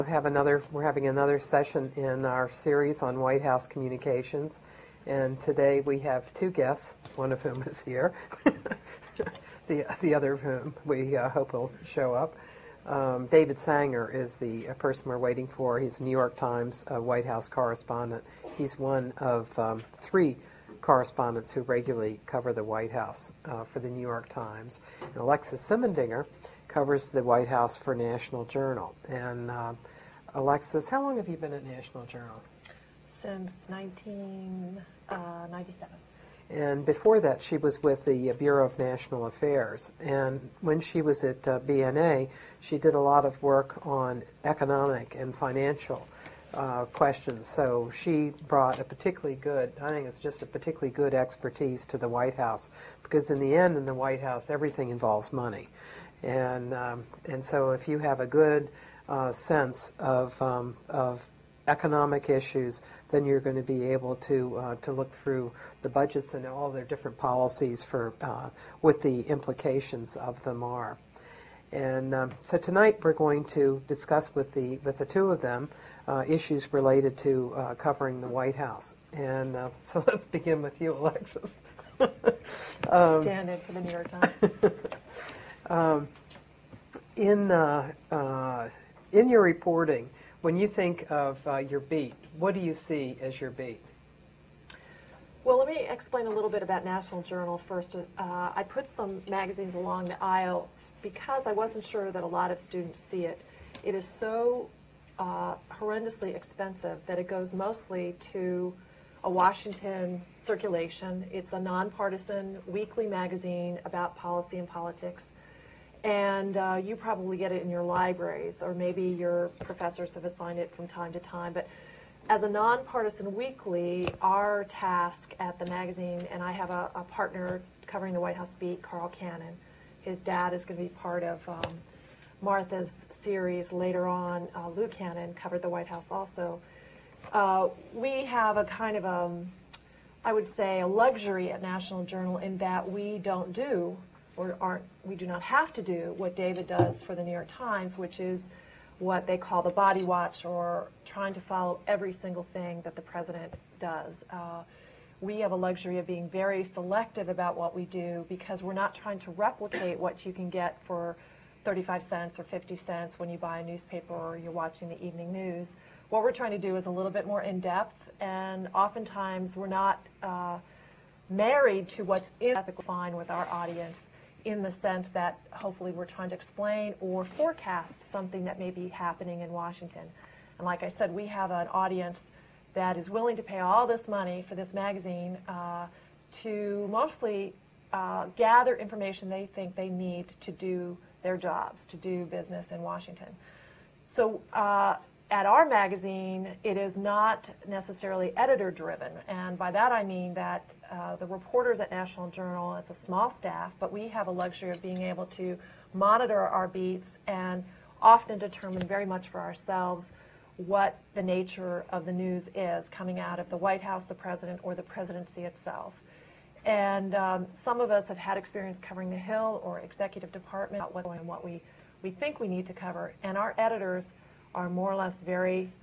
We're having another session in our series on White House communications, and today we have two guests, one of whom is here, the other of whom we hope will show up. David Sanger is the person we're waiting for. He's a New York Times White House correspondent. He's one of three correspondents who regularly cover the White House for the New York Times. And Alexis Simendinger covers the White House for National Journal. And Alexis, how long have you been at National Journal? Since 1997. And before that, she was with the Bureau of National Affairs. And when she was at BNA, she did a lot of work on economic and financial questions. So she brought a particularly good, I think it's just a particularly good expertise to the White House, because in the end, in the White House, everything involves money. And so if you have a good sense of economic issues, then you're going to be able to look through the budgets and all their different policies for what the implications of them are. And so tonight we're going to discuss with the two of them issues related to covering the White House. And so let's begin with you, Alexis. Stand in for the New York Times. In your reporting, when you think of your beat, what do you see as your beat? Well, let me explain a little bit about National Journal first. I put some magazines along the aisle because I wasn't sure that a lot of students see it. It is so horrendously expensive that it goes mostly to a Washington circulation. It's a nonpartisan weekly magazine about policy and politics. And you probably get it in your libraries, or maybe your professors have assigned it from time to time. But as a nonpartisan weekly, our task at the magazine, and I have a partner covering the White House beat, Carl Cannon. His dad is going to be part of Martha's series later on. Lou Cannon covered the White House also. We have a kind of, I would say, a luxury at National Journal in that we don't do, we do not have to do what David does for the New York Times, which is what they call the body watch, or trying to follow every single thing that the president does. We have a luxury of being very selective about what we do, because we're not trying to replicate what you can get for 35 cents or 50 cents when you buy a newspaper or you're watching the evening news. What we're trying to do is a little bit more in-depth, and oftentimes we're not married to what's fine with our audience, in the sense that hopefully we're trying to explain or forecast something that may be happening in Washington. And like I said, we have an audience that is willing to pay all this money for this magazine to mostly gather information they think they need to do their jobs, to do business in Washington. So at our magazine, it is not necessarily editor-driven, and by that I mean that the reporters at National Journal, it's a small staff, but we have a luxury of being able to monitor our beats and often determine very much for ourselves what the nature of the news is coming out of the White House, the president, or the presidency itself. And some of us have had experience covering the Hill or executive department, what we think we need to cover, and our editors are more or less very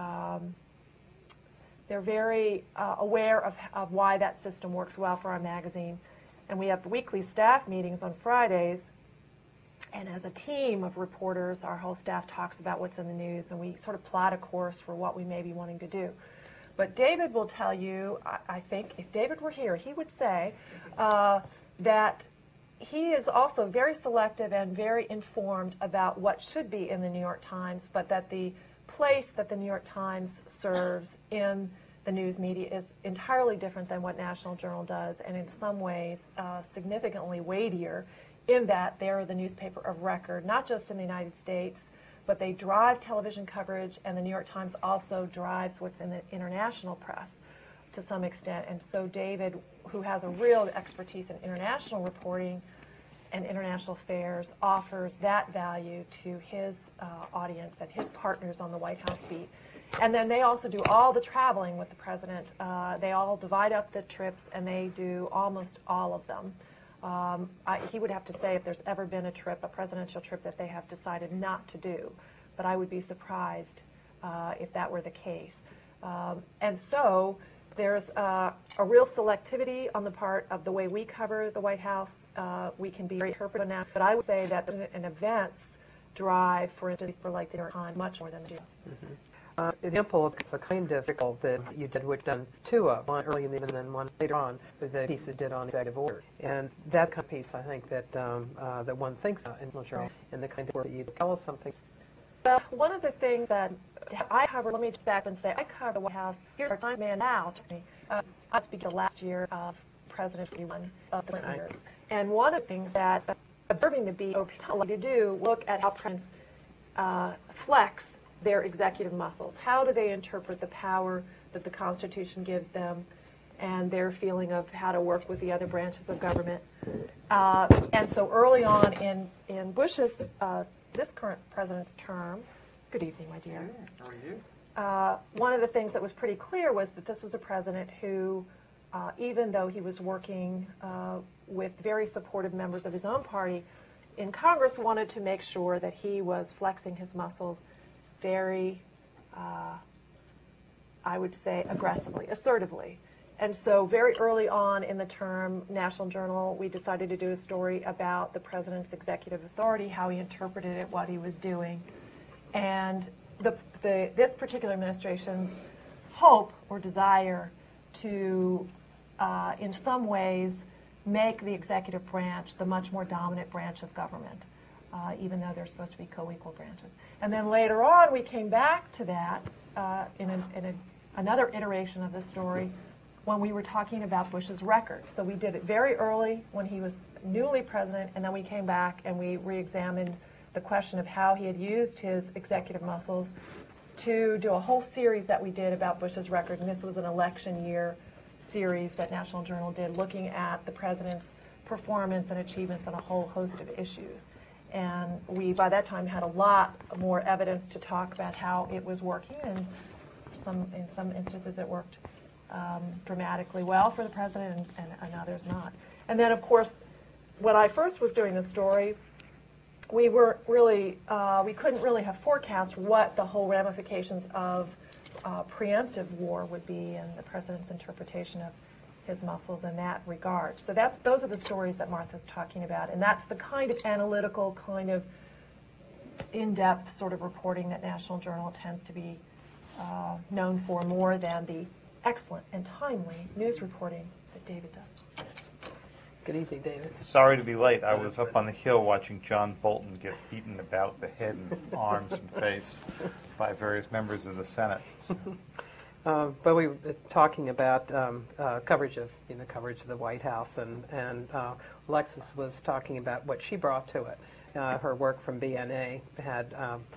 they're very aware of why that system works well for our magazine. And we have weekly staff meetings on Fridays, and as a team of reporters, our whole staff talks about what's in the news, and we sort of plot a course for what we may be wanting to do. But David will tell you, I think, if David were here, he would say that he is also very selective and very informed about what should be in the New York Times, but that the place that the New York Times serves in the news media is entirely different than what National Journal does, and in some ways significantly weightier, in that they're the newspaper of record, not just in the United States, but they drive television coverage, and the New York Times also drives what's in the international press to some extent. And so David, who has a real expertise in international reporting and international affairs, offers that value to his audience and his partners on the White House beat. And then they also do all the traveling with the president. They all divide up the trips, and they do almost all of them. He would have to say if there's ever been a trip, a presidential trip, that they have decided not to do. but I would be surprised if that were the case. And so there's a real selectivity on the part of the way we cover the White House. We can be very interpretive now, but I would say that an events drive, for instance, for like the New York Times, much more than the news. Example of the kind of article that you did, which done two of, one early in the evening and then one later on, with the piece it did on executive order. And that kind of piece, I think, that that one thinks in the journal, and the kind of work that you tell us something. Well, one of the things that I cover, let me just back and say, I cover the White House. Here's our time man now. I speak the last year of President 41 of the Clinton years. And one of the things that observing the BOP tell you to do, look at how presidents flex their executive muscles. How do they interpret the power that the Constitution gives them and their feeling of how to work with the other branches of government? And so early on in Bush's, this current president's term, good evening, my dear. How are you? One of the things that was pretty clear was that this was a president who, even though he was working with very supportive members of his own party in Congress, wanted to make sure that he was flexing his muscles very, I would say, aggressively, assertively. And so very early on in the term, National Journal, we decided to do a story about the president's executive authority, how he interpreted it, what he was doing. And this particular administration's hope or desire to, in some ways, make the executive branch the much more dominant branch of government, even though they're supposed to be co-equal branches. And then later on, we came back to that in another iteration of the story when we were talking about Bush's record. So we did it very early when he was newly president, and then we came back and we re-examined the question of how he had used his executive muscles to do a whole series that we did about Bush's record. And this was an election year series that National Journal did, looking at the president's performance and achievements on a whole host of issues. And we, by that time, had a lot more evidence to talk about how it was working, and in some instances it worked dramatically well for the president, and others not. And then, of course, when I first was doing the story, we weren't really, we couldn't really have forecast what the whole ramifications of preemptive war would be, and the president's interpretation of his muscles in that regard. So those are the stories that Martha's talking about, and that's the kind of analytical, kind of in-depth sort of reporting that National Journal tends to be known for, more than the excellent and timely news reporting that David does. Good evening, David. Sorry to be late. I was up on the Hill watching John Bolton get beaten about the head and arms and face by various members of the Senate. So. But we were talking about coverage of the White House, and Alexis was talking about what she brought to it. Her work from BNA had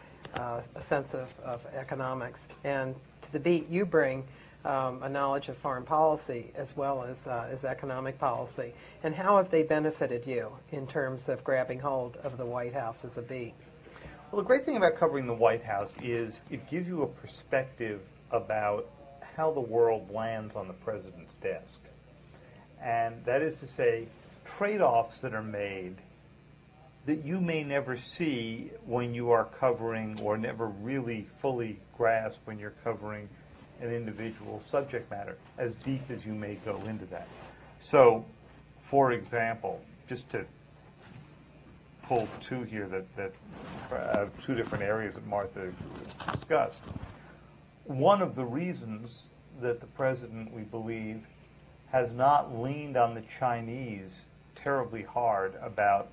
a sense of economics, and to the beat you bring a knowledge of foreign policy as well as economic policy. And how have they benefited you in terms of grabbing hold of the White House as a beat? Well, the great thing about covering the White House is it gives you a perspective about how the world lands on the president's desk. And that is to say, trade-offs that are made that you may never see when you are covering, or never really fully grasp when you're covering an individual subject matter, as deep as you may go into that. So, for example, just to pull two here that two different areas that Martha discussed. One of the reasons that the president, we believe, has not leaned on the Chinese terribly hard about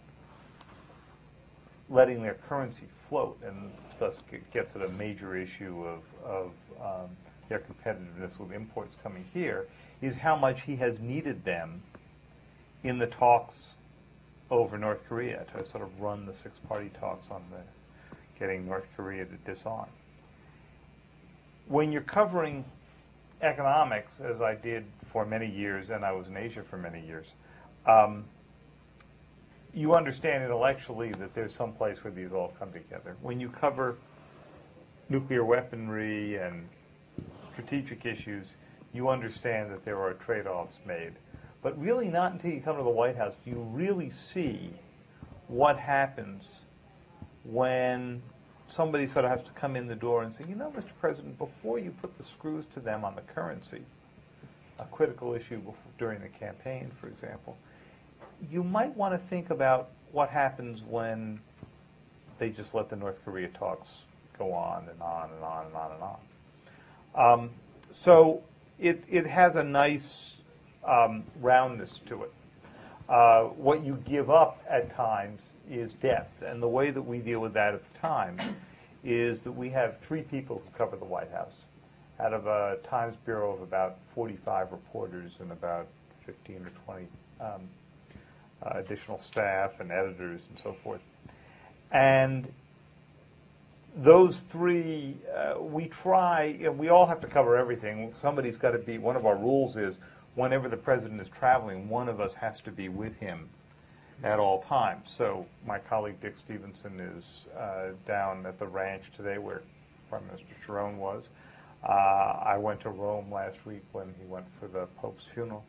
letting their currency float, and thus gets at a major issue of their competitiveness with imports coming here, is how much he has needed them in the talks over North Korea to sort of run the six-party talks on getting North Korea to disarm. When you're covering economics, as I did for many years, and I was in Asia for many years, you understand intellectually that there's some place where these all come together. When you cover nuclear weaponry and strategic issues, you understand that there are trade-offs made. But really not until you come to the White House do you really see what happens when somebody sort of has to come in the door and say, you know, Mr. President, before you put the screws to them on the currency, a critical issue during the campaign, for example, you might want to think about what happens when they just let the North Korea talks go on and on and on and on and on. So it has a nice roundness to it. What you give up at times is depth, and the way that we deal with that at the time is that we have 3 people who cover the White House out of a Times Bureau of about 45 reporters and about 15 or 20 additional staff and editors and so forth. And those 3, we try, we all have to cover everything. Somebody's got to be, one of our rules is whenever the president is traveling, one of us has to be with him at all times. So my colleague Dick Stevenson is down at the ranch today where Prime Minister Sharon was. I went to Rome last week when he went for the Pope's funeral.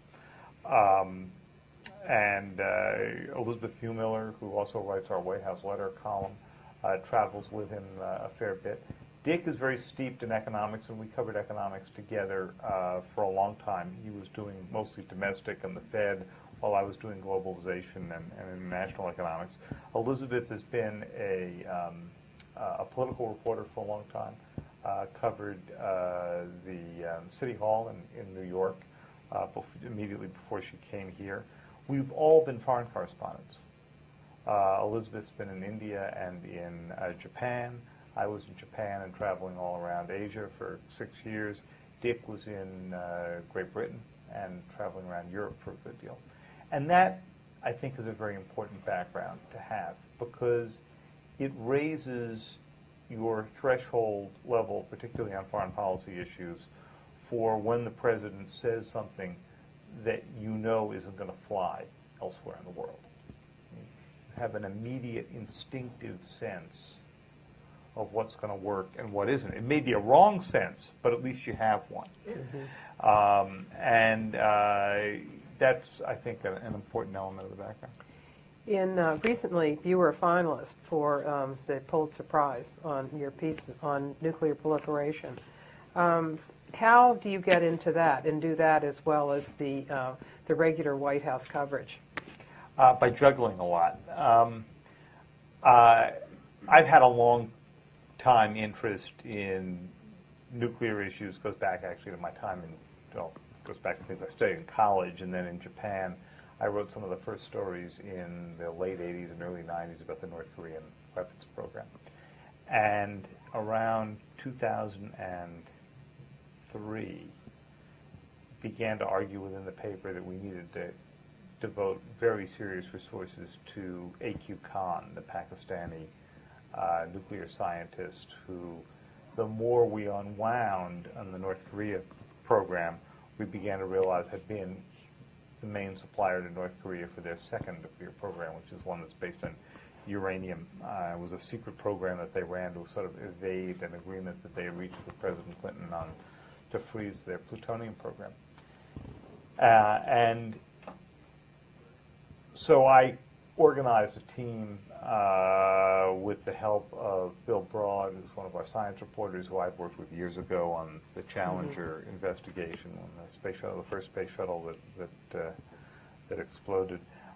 And Elizabeth Hugh-Miller, who also writes our White House letter column, travels with him a fair bit. Dick is very steeped in economics, and we covered economics together for a long time. He was doing mostly domestic and the Fed, while I was doing globalization and international economics. Elizabeth has been a political reporter for a long time, covered the City Hall in New York immediately before she came here. We've all been foreign correspondents. Elizabeth's been in India and in Japan. I was in Japan and traveling all around Asia for 6 years. Dick was in Great Britain and traveling around Europe for a good deal. And that, I think, is a very important background to have because it raises your threshold level, particularly on foreign policy issues, for when the president says something that you know isn't going to fly elsewhere in the world. You have an immediate instinctive sense of what's going to work and what isn't. It may be a wrong sense, but at least you have one. Mm-hmm. That's, I think, an important element of the background. Recently, you were a finalist for the Pulitzer Prize on your piece on nuclear proliferation. How do you get into that and do that as well as the regular White House coverage? By juggling a lot. I've had a long time interest in nuclear issues. Goes back actually to my time goes back to things I studied in college, and then in Japan. I wrote some of the first stories in the late 80s and early 90s about the North Korean weapons program. And around 2003, began to argue within the paper that we needed to devote very serious resources to A.Q. Khan, the Pakistani nuclear scientist, who the more we unwound on the North Korea program, we began to realize had been the main supplier to North Korea for their second nuclear program, which is one that's based on uranium. It was a secret program that they ran to sort of evade an agreement that they had reached with President Clinton to freeze their plutonium program. And so I organized a team with the help of Bill Broad, who's one of our science reporters who I've worked with years ago on the Challenger investigation, on the space shuttle, the first space shuttle that exploded.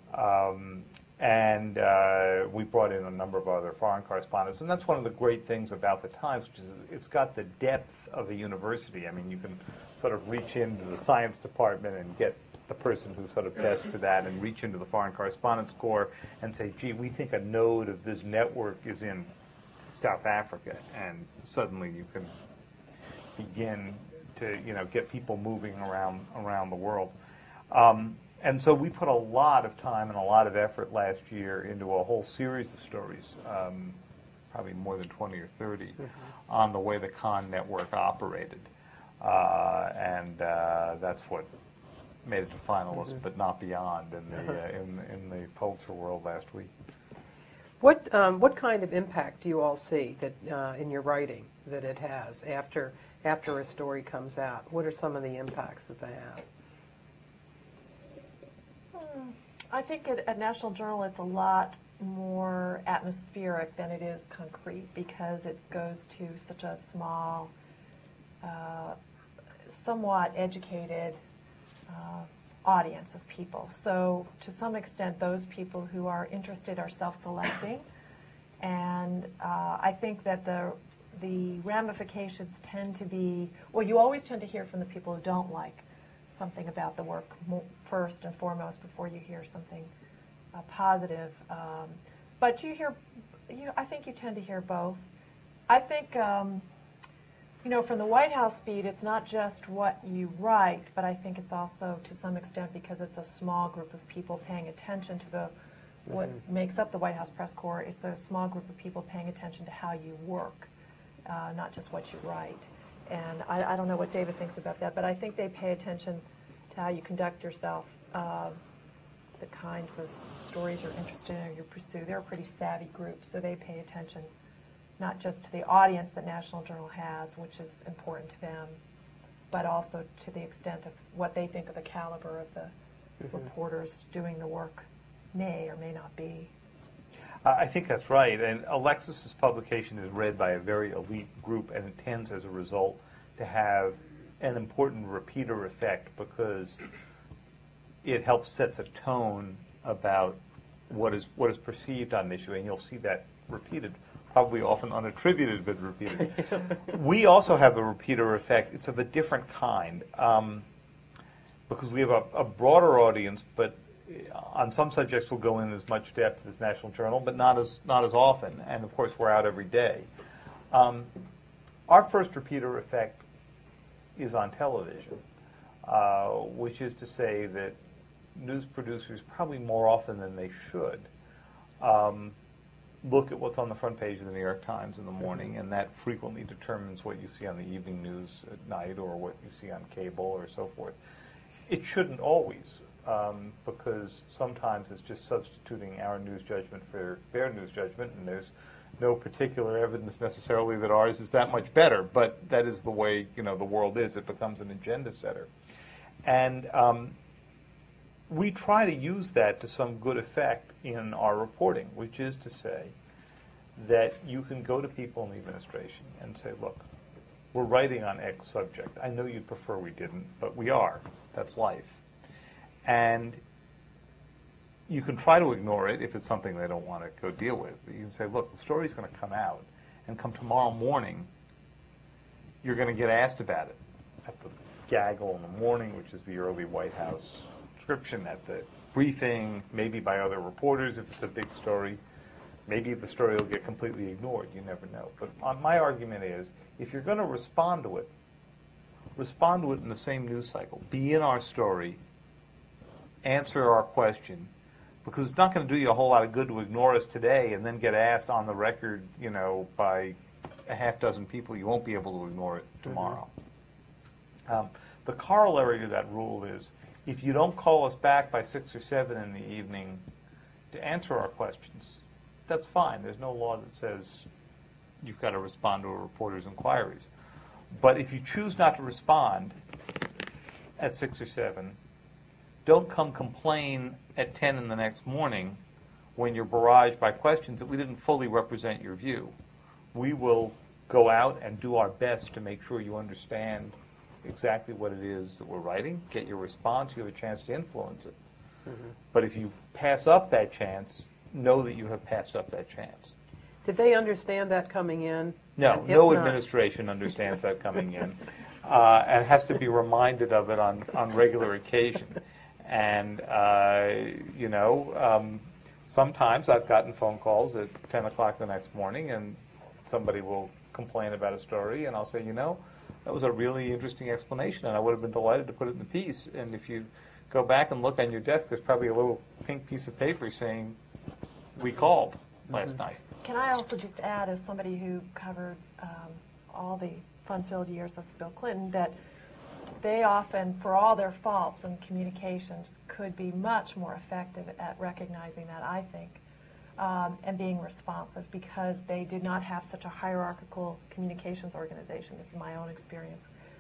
And we brought in a number of other foreign correspondents. And that's one of the great things about the Times, which is it's got the depth of a university. I mean, you can sort of reach into the science department and get the person who's sort of best for that and reach into the Foreign Correspondence Corps and say, gee, we think a node of this network is in South Africa. And suddenly you can begin to, get people moving around the world. And so we put a lot of time and a lot of effort last year into a whole series of stories, probably more than 20 or 30, on the way the Khan network operated. And that's what made it to finalist, but not beyond in the Pulitzer world last week. What kind of impact do you all see that in your writing that it has after a story comes out? What are some of the impacts that they have? I think at National Journal it's a lot more atmospheric than it is concrete because it goes to such a small, somewhat educated audience of people. So to some extent, those people who are interested are self-selecting, and I think that the ramifications tend to be, well, you always tend to hear from the people who don't like something about the work first and foremost before you hear something positive. But I think you tend to hear both. I think, from the White House feed, it's not just what you write, but I think it's also, to some extent, because it's a small group of people paying attention to what makes up the White House press corps, it's a small group of people paying attention to how you work, not just what you write. And I don't know what David thinks about that, but I think they pay attention to how you conduct yourself, the kinds of stories you're interested in or you pursue. They're a pretty savvy group, so they pay attention not just to the audience that National Journal has, which is important to them, but also to the extent of what they think of the caliber of the reporters doing the work may or may not be. I think that's right. And Alexis's publication is read by a very elite group, and it tends, as a result, to have an important repeater effect because it helps sets a tone about what is perceived on an issue, and you'll see that repeated, probably often unattributed, but repeated. We also have a repeater effect. It's of a different kind because we have a broader audience, but on some subjects we'll go in as much depth as National Journal, but not as often. And of course, we're out every day. Our first repeater effect is on television, which is to say that news producers, probably more often than they should, look at what's on the front page of the New York Times in the morning, and that frequently determines what you see on the evening news at night or what you see on cable or so forth. It shouldn't always, because sometimes it's just substituting our news judgment for their news judgment, and there's no particular evidence necessarily that ours is that much better, but that is the way the world is. It becomes an agenda setter. And we try to use that to some good effect in our reporting, which is to say that you can go to people in the administration and say, look, we're writing on X subject. I know you'd prefer we didn't, but we are. That's life. And you can try to ignore it if it's something they don't want to go deal with. You can say, look, the story's going to come out, and come tomorrow morning, you're going to get asked about it at the gaggle in the morning, which is the early White House description, at the briefing, maybe by other reporters if it's a big story. Maybe the story will get completely ignored. You never know. But my argument is, if you're going to respond to it in the same news cycle. Be in our story. Answer our question. Because it's not going to do you a whole lot of good to ignore us today and then get asked on the record, by a half dozen people. You won't be able to ignore it tomorrow. The corollary to that rule is, if you don't call us back by 6 or 7 in the evening to answer our questions, that's fine. There's no law that says you've got to respond to a reporter's inquiries. But if you choose not to respond at 6 or 7, don't come complain at 10 in the next morning when you're barraged by questions that we didn't fully represent your view. We will go out and do our best to make sure you understand exactly what it is that we're writing, get your response, you have a chance to influence it. But if you pass up that chance, know that you have passed up that chance. Did they understand that coming in? No, no administration understands that coming in, and has to be reminded of it on regular occasion. And, sometimes I've gotten phone calls at 10 o'clock the next morning, and somebody will complain about a story, and I'll say, that was a really interesting explanation, and I would have been delighted to put it in the piece. And if you go back and look on your desk, there's probably a little pink piece of paper saying, we called last night. Can I also just add, as somebody who covered all the fun-filled years of Bill Clinton, that they often, for all their faults in communications, could be much more effective at recognizing that, I think, and being responsive, because they did not have such a hierarchical communications organization. This is my own experience.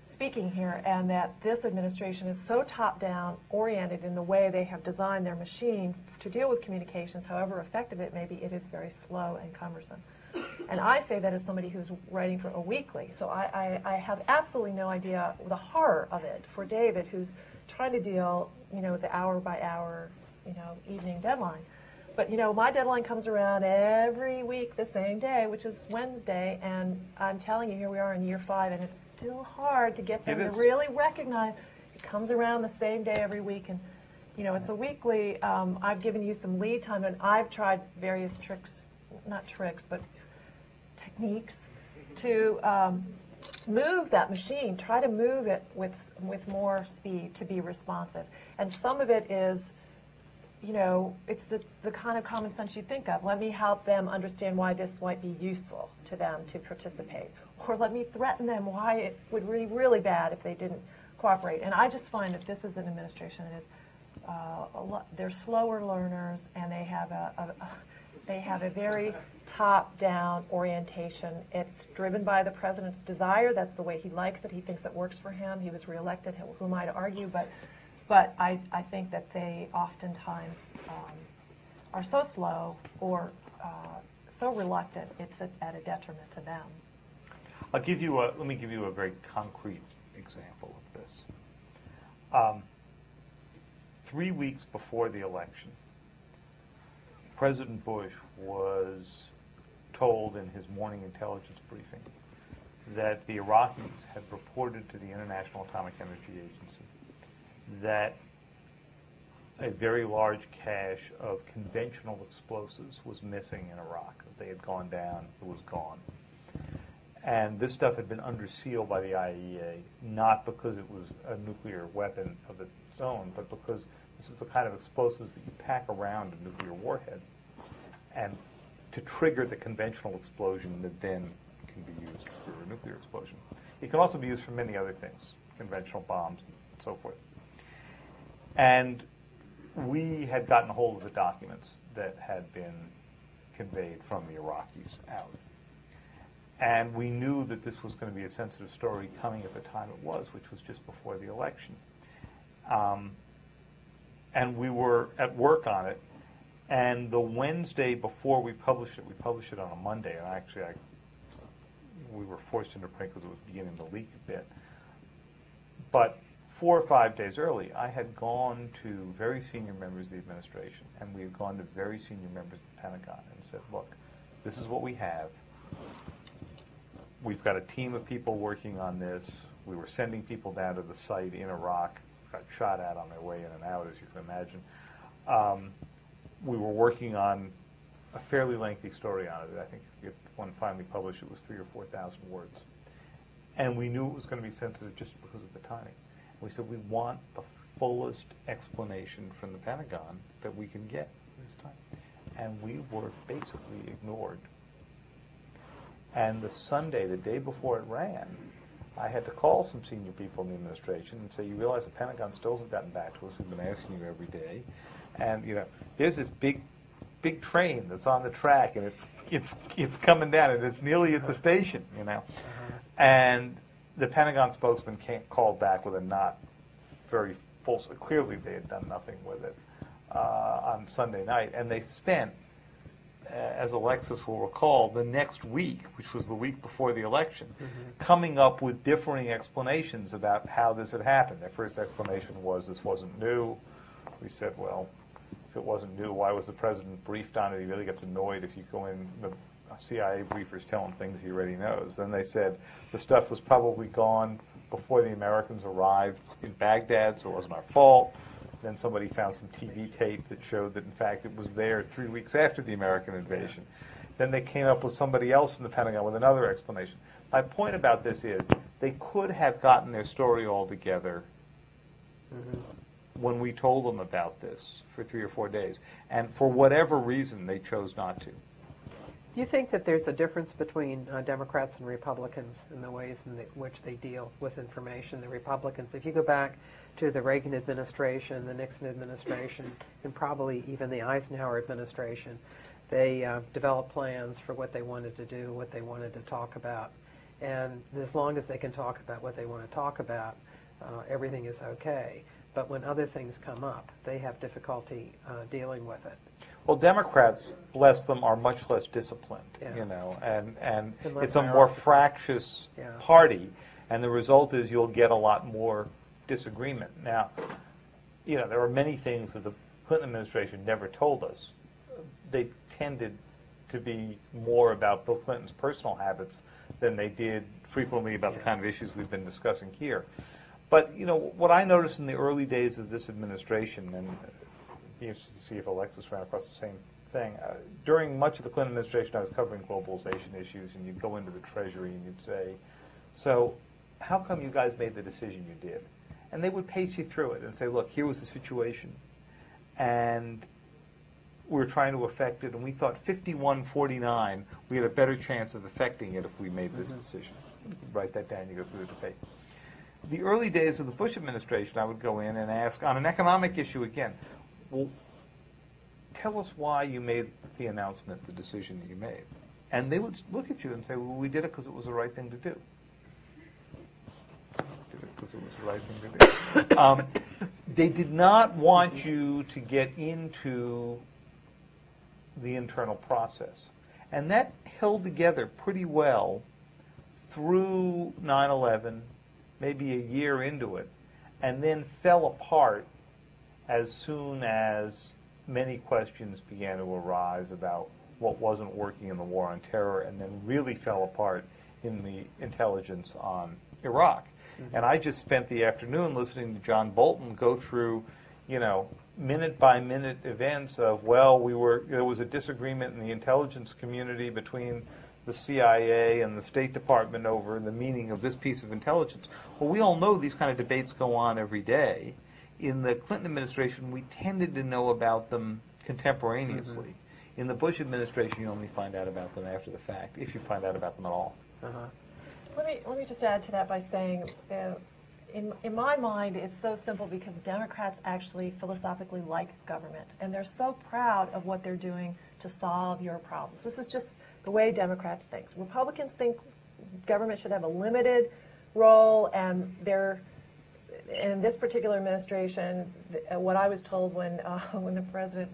speaking here, and that this administration is so top-down oriented in the way they have designed their machine to deal with communications, however effective it may be, it is very slow and cumbersome. And I say that as somebody who's writing for a weekly, so I have absolutely no idea the horror of it for David, who's trying to deal, with the hour-by-hour, evening deadline. But, my deadline comes around every week the same day, which is Wednesday, and I'm telling you, here we are in year 5, and it's still hard to get them to really recognize it comes around the same day every week. And, it's a weekly. I've given you some lead time, and I've tried various not tricks, but techniques to move that machine, try to move it with more speed to be responsive. And some of it is, it's the kind of common sense you think of. Let me help them understand why this might be useful to them to participate. Or let me threaten them why it would be really bad if they didn't cooperate. And I just find that this is an administration that is, they're slower learners, and they have a very top-down orientation. It's driven by the president's desire. That's the way he likes it. He thinks it works for him. He was reelected. Who am I to argue? But I think that they oftentimes are so slow or so reluctant, it's at a detriment to them. Let me give you a very concrete example of this. 3 weeks before the election, President Bush was told in his morning intelligence briefing that the Iraqis had reported to the International Atomic Energy Agency that a very large cache of conventional explosives was missing in Iraq. They had gone down, it was gone. And this stuff had been under seal by the IAEA, not because it was a nuclear weapon of its own, but because this is the kind of explosives that you pack around a nuclear warhead and to trigger the conventional explosion that then can be used for a nuclear explosion. It can also be used for many other things, conventional bombs and so forth. And we had gotten a hold of the documents that had been conveyed from the Iraqis out. And we knew that this was going to be a sensitive story coming at the time it was, which was just before the election. And we were at work on it. And the Wednesday before we published it on a Monday. And actually, we were forced into print because it was beginning to leak a bit. But 4 or 5 days early, I had gone to very senior members of the administration, and we had gone to very senior members of the Pentagon and said, look, this is what we have. We've got a team of people working on this. We were sending people down to the site in Iraq, got shot at on their way in and out, as you can imagine. We were working on a fairly lengthy story on it. I think when finally published, it was 3,000 or 4,000 words. And we knew it was going to be sensitive just because of the timing. We said we want the fullest explanation from the Pentagon that we can get this time. And we were basically ignored. And the Sunday, the day before it ran, I had to call some senior people in the administration and say, you realize the Pentagon still hasn't gotten back to us. We've been asking you every day. And, there's this big train that's on the track, and it's coming down, and it's nearly at the station, And the Pentagon spokesman called back with a not very full. Clearly, they had done nothing with it on Sunday night, and they spent, as Alexis will recall, the next week, which was the week before the election, coming up with differing explanations about how this had happened. Their first explanation was this wasn't new. We said, well, if it wasn't new, why was the president briefed on it? He really gets annoyed if you go in. The CIA briefers tell him things he already knows. Then they said the stuff was probably gone before the Americans arrived in Baghdad, so it wasn't our fault. Then somebody found some TV tape that showed that, in fact, it was there 3 weeks after the American invasion. Then they came up with somebody else in the Pentagon with another explanation. My point about this is they could have gotten their story all together when we told them about this for 3 or 4 days. And for whatever reason, they chose not to. Do you think that there's a difference between Democrats and Republicans in the ways in which they deal with information? The Republicans, if you go back to the Reagan administration, the Nixon administration, and probably even the Eisenhower administration, they developed plans for what they wanted to do, what they wanted to talk about. And as long as they can talk about what they want to talk about, everything is okay. But when other things come up, they have difficulty dealing with it. Well, Democrats, bless them, are much less disciplined, Yeah. and And less it's a more hierarchical. fractious Yeah. party, and the result is you'll get a lot more disagreement. Now, there are many things that the Clinton administration never told us. They tended to be more about Bill Clinton's personal habits than they did frequently about the kind of issues we've been discussing here. But, what I noticed in the early days of this administration, and be interested to see if Alexis ran across the same thing. During much of the Clinton administration, I was covering globalization issues, and you'd go into the Treasury and you'd say, so how come you guys made the decision you did? And they would pace you through it and say, look, here was the situation, and we were trying to affect it, and we thought 51-49, we had a better chance of affecting it if we made this decision. You could write that down, you go through the debate. The early days of the Bush administration, I would go in and ask, on an economic issue again, well, tell us why you made the announcement, the decision that you made. And they would look at you and say, well, we did it because it was the right thing to do. Did it because it was the right thing to do. They did not want you to get into the internal process. And that held together pretty well through 9/11, maybe a year into it, and then fell apart as soon as many questions began to arise about what wasn't working in the war on terror, and then really fell apart in the intelligence on Iraq. Mm-hmm. And I just spent the afternoon listening to John Bolton go through, minute-by-minute events of, there was a disagreement in the intelligence community between the CIA and the State Department over the meaning of this piece of intelligence. Well, we all know these kind of debates go on every day. In the Clinton administration, we tended to know about them contemporaneously. Mm-hmm. In the Bush administration, you only find out about them after the fact, if you find out about them at all. Uh-huh. Let me just add to that by saying, in my mind, it's so simple because Democrats actually philosophically like government, and they're so proud of what they're doing to solve your problems. This is just the way Democrats think. Republicans think government should have a limited role, and in this particular administration, what I was told when the President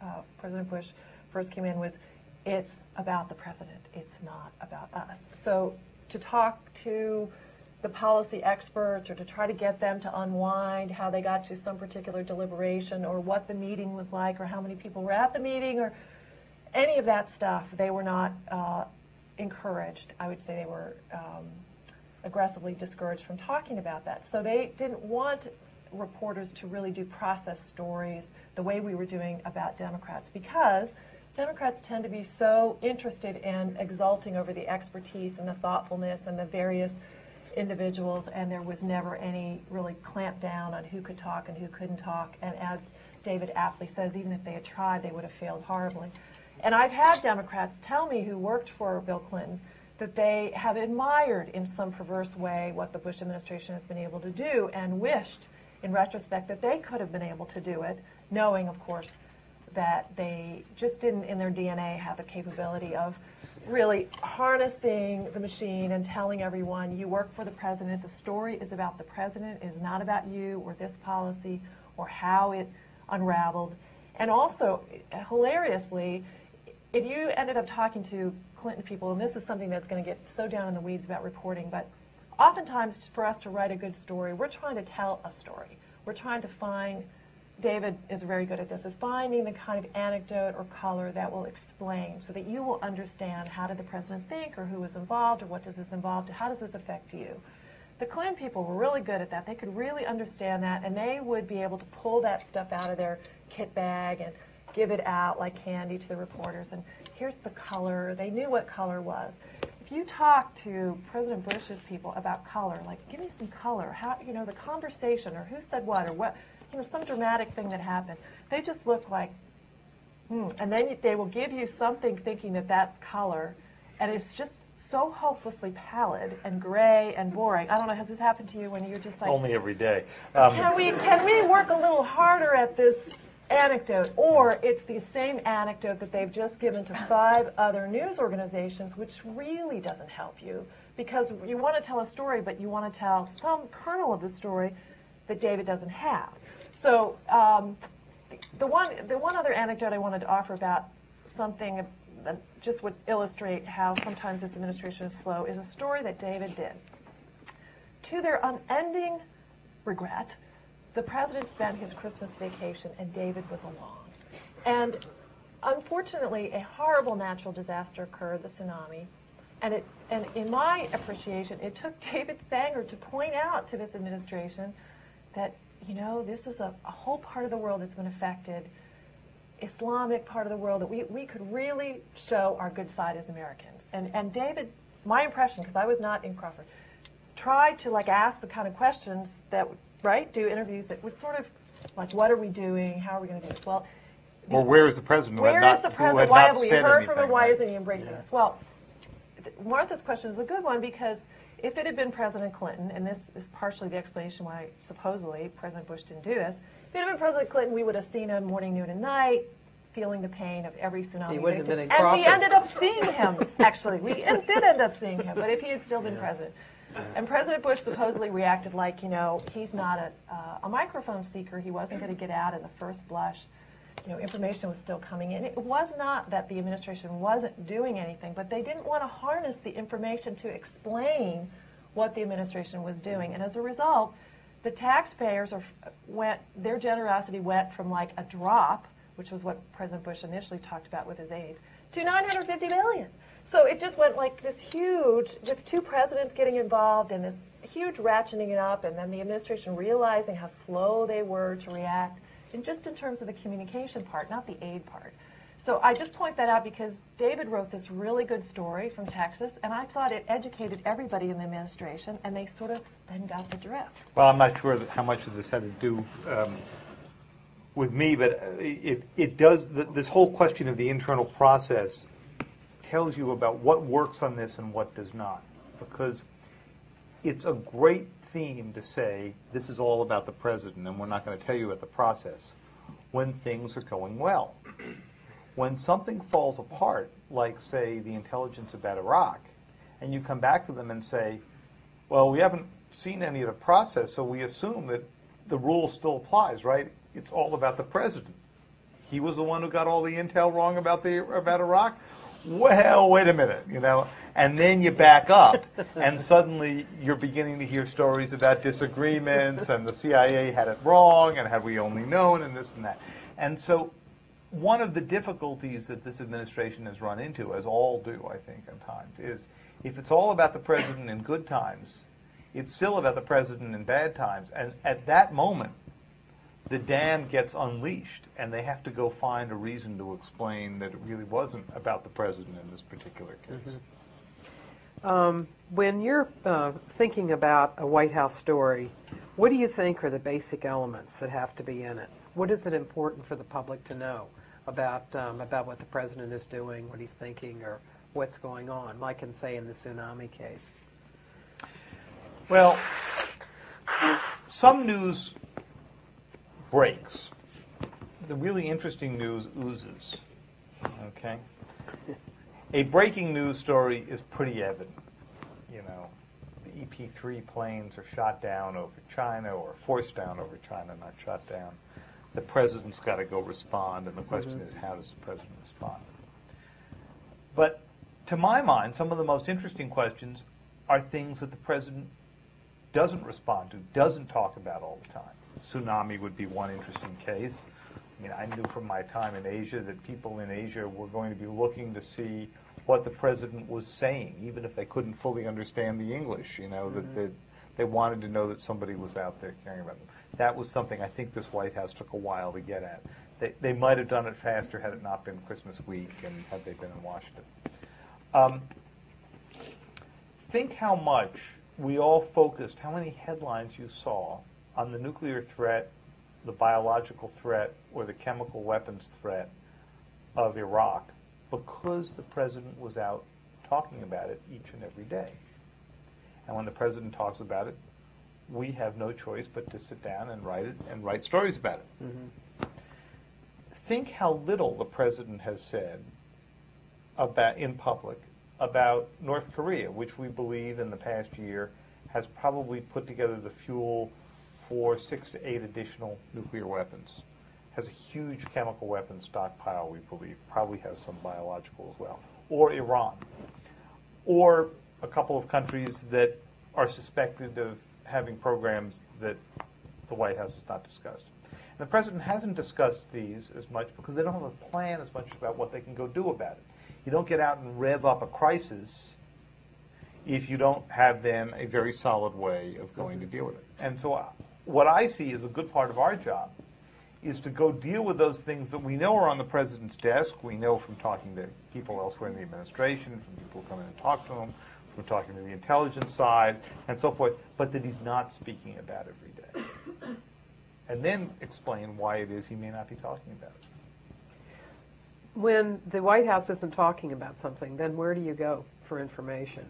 Bush first came in was, it's about the president. It's not about us. So to talk to the policy experts or to try to get them to unwind how they got to some particular deliberation or what the meeting was like or how many people were at the meeting or any of that stuff, they were not encouraged. I would say they were aggressively discouraged from talking about that. So they didn't want reporters to really do process stories the way we were doing about Democrats, because Democrats tend to be so interested in exulting over the expertise and the thoughtfulness and the various individuals, and there was never any really clamp down on who could talk and who couldn't talk. And as David aptly says, even if they had tried, they would have failed horribly. And I've had Democrats tell me who worked for Bill Clinton that they have admired in some perverse way what the Bush administration has been able to do and wished, in retrospect, that they could have been able to do it, knowing, of course, that they just didn't in their DNA have the capability of really harnessing the machine and telling everyone, you work for the president, the story is about the president, it is not about you or this policy or how it unraveled. And also, hilariously, if you ended up talking to Clinton people, and this is something that's going to get so down in the weeds about reporting, but oftentimes for us to write a good story, we're trying to tell a story. We're trying to find, David is very good at this, of finding the kind of anecdote or color that will explain so that you will understand how did the president think or who was involved or what does this involve, how does this affect you. The Clinton people were really good at that. They could really understand that, and they would be able to pull that stuff out of their kit bag and give it out like candy to the reporters. And here's the color. They knew what color was. If you talk to President Bush's people about color, like, give me some color, how, the conversation or who said what or what, some dramatic thing that happened, they just look like, and then they will give you something thinking that that's color, and it's just so hopelessly pallid and gray and boring. I don't know, has this happened to you when you're just like... Only every day. Can we work a little harder at this anecdote? Or it's the same anecdote that they've just given to 5 other news organizations, which really doesn't help you, because you want to tell a story, but you want to tell some kernel of the story that David doesn't have. So the one other anecdote I wanted to offer about something that just would illustrate how sometimes this administration is slow is a story that David did. To their unending regret, the president spent his Christmas vacation and David was along. And unfortunately, a horrible natural disaster occurred, the tsunami. And in my appreciation, it took David Sanger to point out to this administration that, you know, this is a whole part of the world that's been affected, Islamic part of the world, that we could really show our good side as Americans. And David, my impression, because I was not in Crawford, tried to ask the kind of questions that would, do interviews that would sort of, what are we doing, how are we going to do this? Well, or where is the president? Where is the president? Why have we heard from him? Why isn't he embracing us? Well, Martha's question is a good one, because if it had been President Clinton, and this is partially the explanation why supposedly President Bush didn't do this, if it had been President Clinton, we would have seen him morning, noon, and night, feeling the pain of every tsunami. He wouldn't have been in and Crawford. we ended up seeing him, actually. We did end up seeing him, but if he had still been president. And President Bush supposedly reacted like, he's not a microphone seeker. He wasn't going to get out in the first blush. Information was still coming in. It was not that the administration wasn't doing anything, but they didn't want to harness the information to explain what the administration was doing. And as a result, the taxpayers their generosity went from a drop, which was what President Bush initially talked about with his aides, to $950 billion. So it just went this huge, with two presidents getting involved and this huge ratcheting it up, and then the administration realizing how slow they were to react, and just in terms of the communication part, not the aid part. So I just point that out because David wrote this really good story from Texas, and I thought it educated everybody in the administration, and they sort of then got the drift. Well, I'm not sure how much of this had to do with me, but it does, this whole question of the internal process tells you about what works on this and what does not. Because it's a great theme to say, this is all about the president, and we're not going to tell you about the process, when things are going well. When something falls apart, like, say, the intelligence about Iraq, and you come back to them and say, well, we haven't seen any of the process, so we assume that the rule still applies, right? It's all about the president. He was the one who got all the intel wrong about Iraq? Well, wait a minute, and then you back up, and suddenly you're beginning to hear stories about disagreements, and the CIA had it wrong, and had we only known, and this and that. And so one of the difficulties that this administration has run into, as all do, I think, at times, is if it's all about the president in good times, it's still about the president in bad times, and at that moment, the dam gets unleashed, and they have to go find a reason to explain that it really wasn't about the president in this particular case. When you're thinking about a White House story, what do you think are the basic elements that have to be in it? What is it important for the public to know about what the president is doing, what he's thinking, or what's going on, like in, say, in the tsunami case? Well, some news breaks. The really interesting news oozes, okay? A breaking news story is pretty evident. The EP-3 planes are shot down over China, or forced down over China, not shot down. The president's got to go respond, and the question is, how does the president respond? But to my mind, some of the most interesting questions are things that the president doesn't respond to, doesn't talk about all the time. Tsunami would be one interesting case. I knew from my time in Asia that people in Asia were going to be looking to see what the president was saying, even if they couldn't fully understand the English, that they wanted to know that somebody was out there caring about them. That was something I think this White House took a while to get at. They might have done it faster had it not been Christmas week and had they been in Washington. Think how much we all focused, how many headlines you saw on the nuclear threat, the biological threat, or the chemical weapons threat of Iraq, because the president was out talking about it each and every day. And when the president talks about it, we have no choice but to sit down and write it and write stories about it. Think how little the president has said in public about North Korea, which we believe in the past year has probably put together the fuel for 6 to 8 additional nuclear weapons. Has a huge chemical weapons stockpile, we believe, probably has some biological as well. Or Iran. Or a couple of countries that are suspected of having programs that the White House has not discussed. And the President hasn't discussed these as much because they don't have a plan as much about what they can go do about it. You don't get out and rev up a crisis if you don't have then a very solid way of going to deal with it. And so what I see as a good part of our job is to go deal with those things that we know are on the President's desk. We know from talking to people elsewhere in the administration, from people who come in and talk to him, from talking to the intelligence side, and so forth, but that he's not speaking about every day. And then explain why it is he may not be talking about it. When the White House isn't talking about something, then where do you go for information?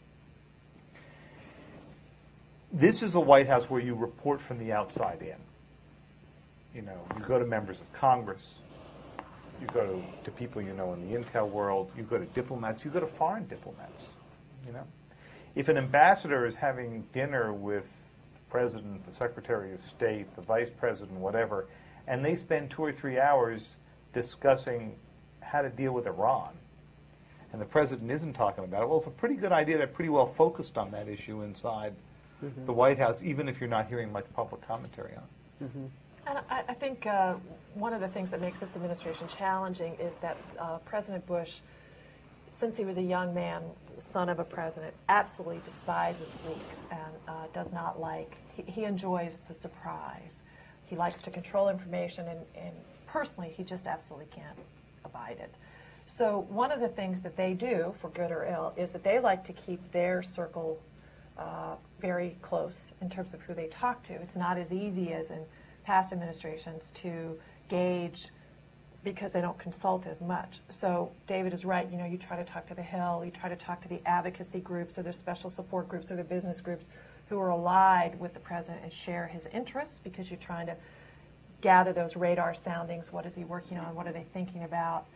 This is a White House where you report from the outside in. You know, you go to members of Congress, you go to people you know in the intel world, you go to diplomats, you go to foreign diplomats, you know. If an ambassador is having dinner with the President, the Secretary of State, the Vice President, whatever, and they spend 2 or 3 hours discussing how to deal with Iran, and the President isn't talking about it, well, it's a pretty good idea. They're pretty well focused on that issue inside the White House, even if you're not hearing much public commentary on it. And I think one of the things that makes this administration challenging is that President Bush, since he was a young man, son of a president, absolutely despises leaks and does not like, he enjoys the surprise. He likes to control information, and personally, he just absolutely can't abide it. So one of the things that they do, for good or ill, is that they like to keep their circle very close in terms of who they talk to. It's not as easy as in past administrations to gauge because they don't consult as much. So David is right, you know, you try to talk to the Hill, you try to talk to the advocacy groups or the special support groups or the business groups who are allied with the president and share his interests, because you're trying to gather those radar soundings. What is he working on? What are they thinking about?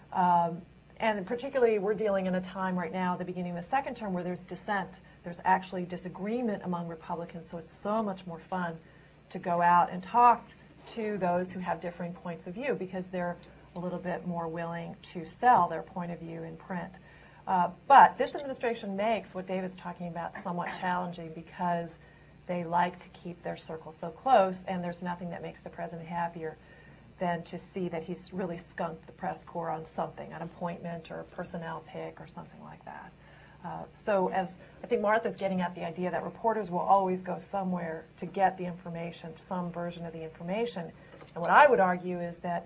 And particularly, we're dealing in a time right now, at the beginning of the second term, where there's dissent. There's actually disagreement among Republicans, so it's so much more fun to go out and talk to those who have differing points of view, because they're a little bit more willing to sell their point of view in print. But this administration makes what David's talking about somewhat challenging, because they like to keep their circle so close, and there's nothing that makes the president happier than to see that he's really skunked the press corps on something, an appointment or a personnel pick or something like that. So as I think Martha's getting at the idea that reporters will always go somewhere to get the information, some version of the information. And what I would argue is that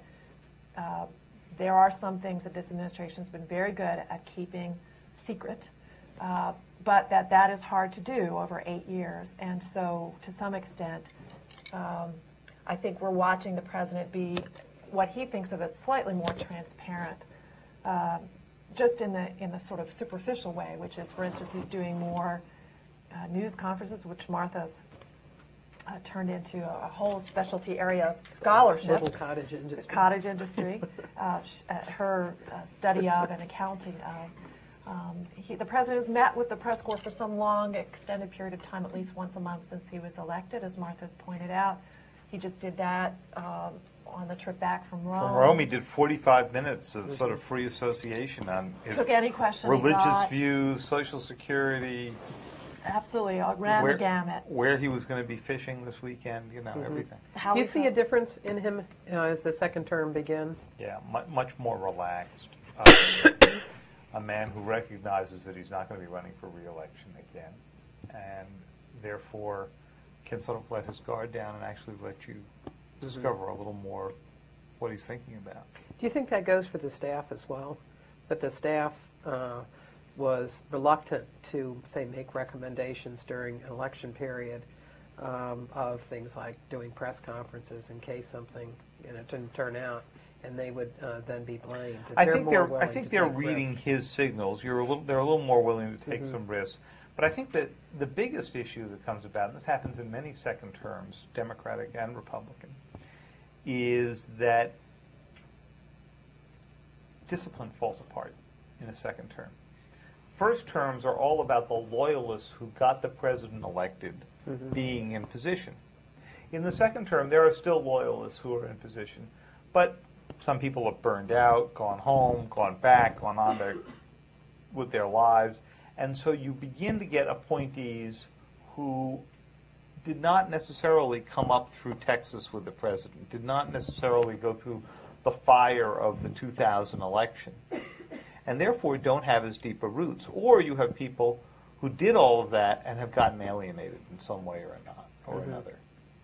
there are some things that this administration has been very good at keeping secret, but that is hard to do over 8 years. And so to some extent, I think we're watching the president be what he thinks of as slightly more transparent, just in the sort of superficial way, which is, for instance, he's doing more news conferences, which Martha's turned into a whole specialty area scholarship. Little cottage industry. The cottage industry, her study of and accounting of. The president has met with the press corps for some long, extended period of time, at least once a month since he was elected, as Martha's pointed out. He just did that on the trip back from Rome. From Rome, he did 45 minutes of sort of free association on his Took any question religious views, Social Security. Absolutely, ran the gamut. Where he was going to be fishing this weekend, you know, everything. Do you see a difference in him as the second term begins? Yeah, much more relaxed. A man who recognizes that he's not going to be running for re-election again, and therefore can sort of let his guard down and actually let you discover a little more what he's thinking about. Do you think that goes for the staff as well? That the staff was reluctant to, say, make recommendations during an election period of things like doing press conferences in case something didn't turn out, and they would then be blamed. I think they're reading his signals. They're a little more willing to take some risks. But I think that the biggest issue that comes about, and this happens in many second terms, Democratic and Republican, is that discipline falls apart in a second term. first terms are all about the loyalists who got the president elected being in position. In the second term, there are still loyalists who are in position, but some people have burned out, gone home, gone back, gone on with their lives, and so you begin to get appointees who did not necessarily come up through Texas with the president, did not necessarily go through the fire of the 2000 election, and therefore don't have as deep a roots. Or you have people who did all of that and have gotten alienated in some way or another.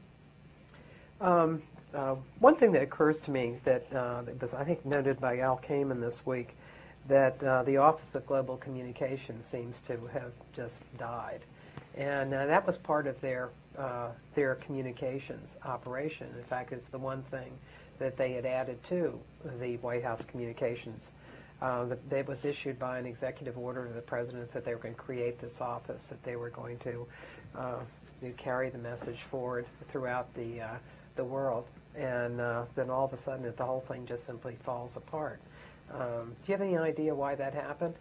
One thing that occurs to me that was, I think, noted by Al Kamen this week, that the Office of Global Communications seems to have just died. And that was part of their communications operation. In fact, it's the one thing that they had added to the White House communications. That was issued by an executive order to the president that they were going to create this office, that they were going to carry the message forward throughout the world. And then all of a sudden, the whole thing just simply falls apart. Do you have any idea why that happened?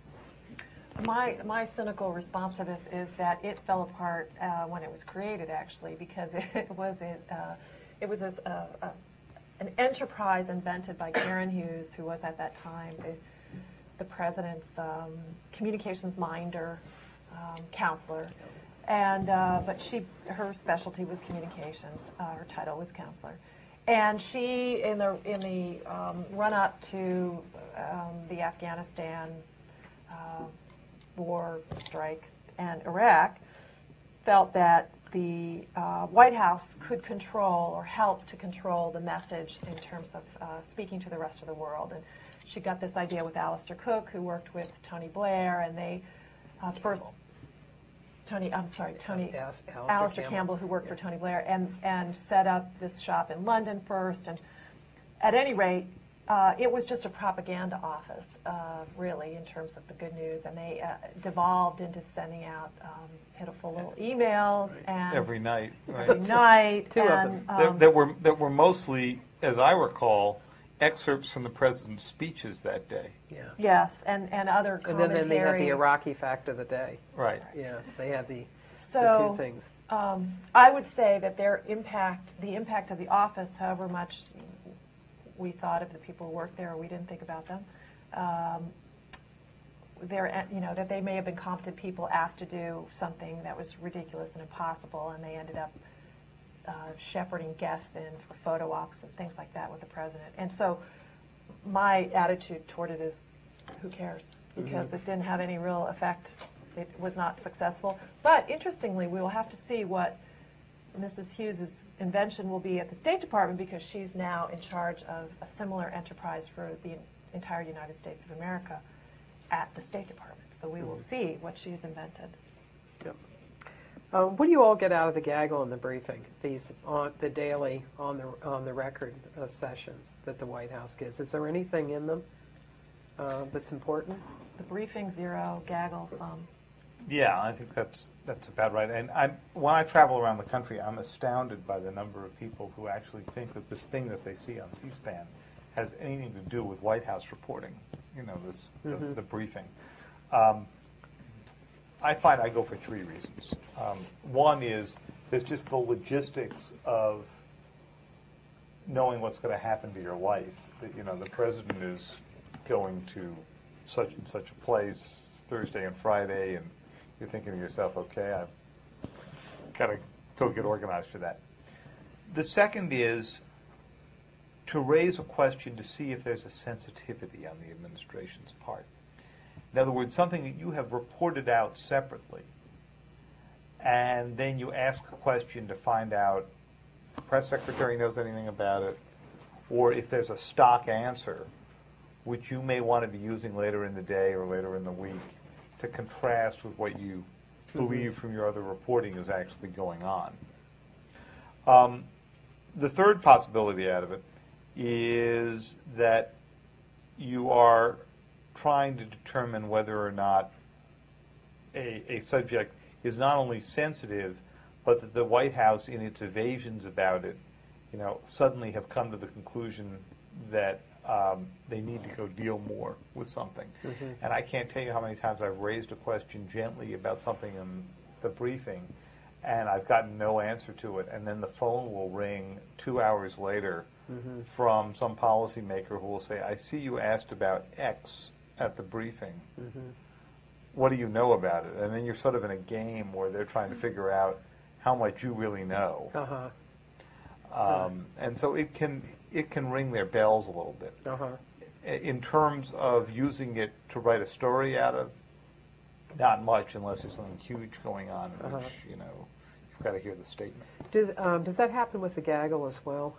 My cynical response to this is that it fell apart when it was created, actually, because it was an enterprise invented by Karen Hughes, who was at that time the president's communications minder, counselor, and but her specialty was communications. Her title was counselor, and she in the run up to the Afghanistan war strike and Iraq, felt that the White House could control or help to control the message in terms of speaking to the rest of the world. And she got this idea with Alistair Cooke, who worked with Tony Blair, and they Alistair Campbell, who worked for Tony Blair, and set up this shop in London first. And at any rate, it was just a propaganda office, really, in terms of the good news, and they devolved into sending out pitiful little emails and Every night. every night. Two of and, them. That were mostly, as I recall, excerpts from the president's speeches that day. Yeah. Yes, and other And commentary. then they had the Iraqi fact of the day. Right. Yes, they had the So, two things. I would say that the impact of the office, however much we thought of the people who worked there, or we didn't think about them, that they may have been competent people asked to do something that was ridiculous and impossible, and they ended up shepherding guests in for photo ops and things like that with the president. And so my attitude toward it is, who cares? Because it didn't have any real effect. It was not successful. But interestingly, we will have to see what Mrs. Hughes' invention will be at the State Department, because she's now in charge of a similar enterprise for the entire United States of America at the State Department. So we will see what she's invented. Yep. What do you all get out of the gaggle in the briefing? These the daily on the record sessions that the White House gives. Is there anything in them that's important? The briefing, zero, gaggle, some. Yeah, I think that's about right. And when I travel around the country, I'm astounded by the number of people who actually think that this thing that they see on C-SPAN has anything to do with White House reporting. The briefing. I find I go for three reasons. One is there's just the logistics of knowing what's going to happen to your life. That, the president is going to such and such a place Thursday and Friday, and you're thinking to yourself, okay, I've got to go get organized for that. The second is to raise a question to see if there's a sensitivity on the administration's part. In other words, something that you have reported out separately, and then you ask a question to find out if the press secretary knows anything about it, or if there's a stock answer, which you may want to be using later in the day or later in the week to contrast with what you believe from your other reporting is actually going on. The third possibility out of it is that you are trying to determine whether or not a subject is not only sensitive, but that the White House, in its evasions about it, suddenly have come to the conclusion that they need to go deal more with something. And I can't tell you how many times I've raised a question gently about something in the briefing, and I've gotten no answer to it, and then the phone will ring 2 hours later from some policymaker who will say, I see you asked about X at the briefing. What do you know about it? And then you're sort of in a game where they're trying to figure out how much you really know. And so it can ring their bells a little bit. In terms of using it to write a story out of, not much unless there's something huge going on, which, you know, you've got to hear the statement. Does that happen with the gaggle as well?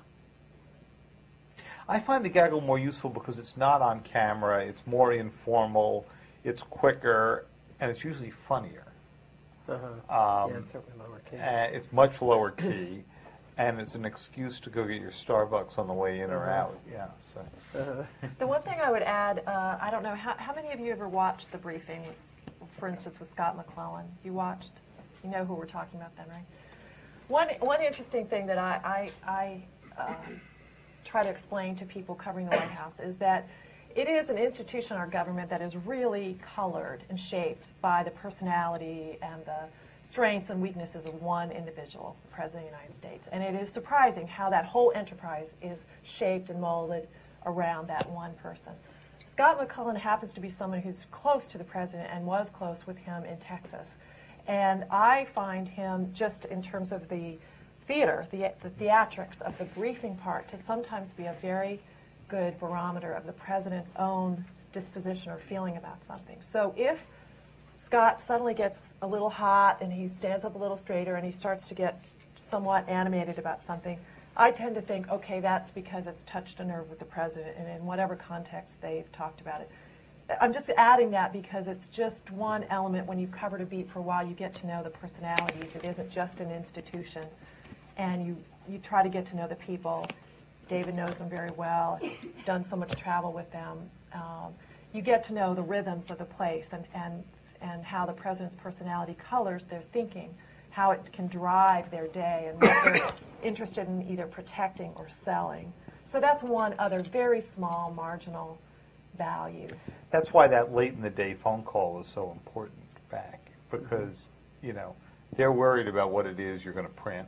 I find the gaggle more useful because it's not on camera, it's more informal, it's quicker, and it's usually funnier. Yeah, it's certainly lower key. It's much lower key, and it's an excuse to go get your Starbucks on the way in or out. Yeah. So. The one thing I would add, I don't know, how many of you ever watched the briefing, for instance, with Scott McClellan? You watched? You know who we're talking about then, right? One interesting thing that I try to explain to people covering the White House is that it is an institution in our government that is really colored and shaped by the personality and the strengths and weaknesses of one individual, the President of the United States. And it is surprising how that whole enterprise is shaped and molded around that one person. Scott McClellan happens to be someone who's close to the President and was close with him in Texas. And I find him, just in terms of the theater, the theatrics of the briefing part, to sometimes be a very good barometer of the President's own disposition or feeling about something. So if Scott suddenly gets a little hot and he stands up a little straighter and he starts to get somewhat animated about something, I tend to think, okay, that's because it's touched a nerve with the President, and in whatever context they've talked about it. I'm just adding that because it's just one element. When you've covered a beat for a while, you get to know the personalities. It isn't just an institution. And you try to get to know the people. David knows them very well. He's done so much travel with them. You get to know the rhythms of the place and how the President's personality colors their thinking, how it can drive their day, and what they're interested in either protecting or selling. So that's one other very small marginal value. That's why that late in the day phone call is so important back, because, you know, they're worried about what it is you're going to print.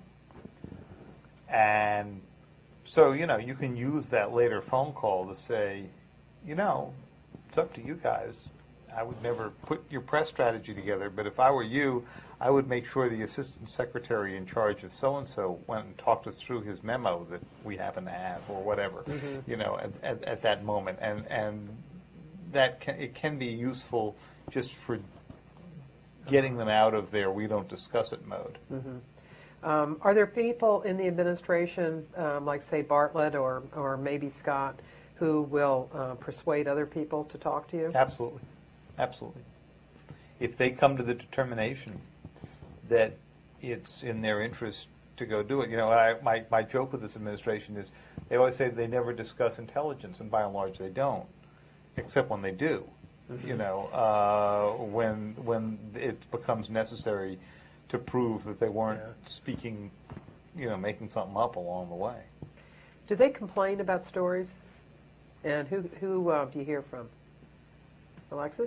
And so, you know, you can use that later phone call to say, you know, it's up to you guys. I would never put your press strategy together, but if I were you, I would make sure the assistant secretary in charge of so-and-so went and talked us through his memo that we happen to have, or whatever, you know, at that moment. And that it can be useful just for getting them out of their we don't discuss it mode. Are there people in the administration, like say Bartlett or maybe Scott, who will persuade other people to talk to you? Absolutely. Absolutely. If they come to the determination that it's in their interest to go do it. You know, my joke with this administration is they always say they never discuss intelligence, and by and large they don't, except when they do. You know, when it becomes necessary to prove that they weren't speaking, you know, making something up along the way. Do they complain about stories? And who do you hear from? Alexis?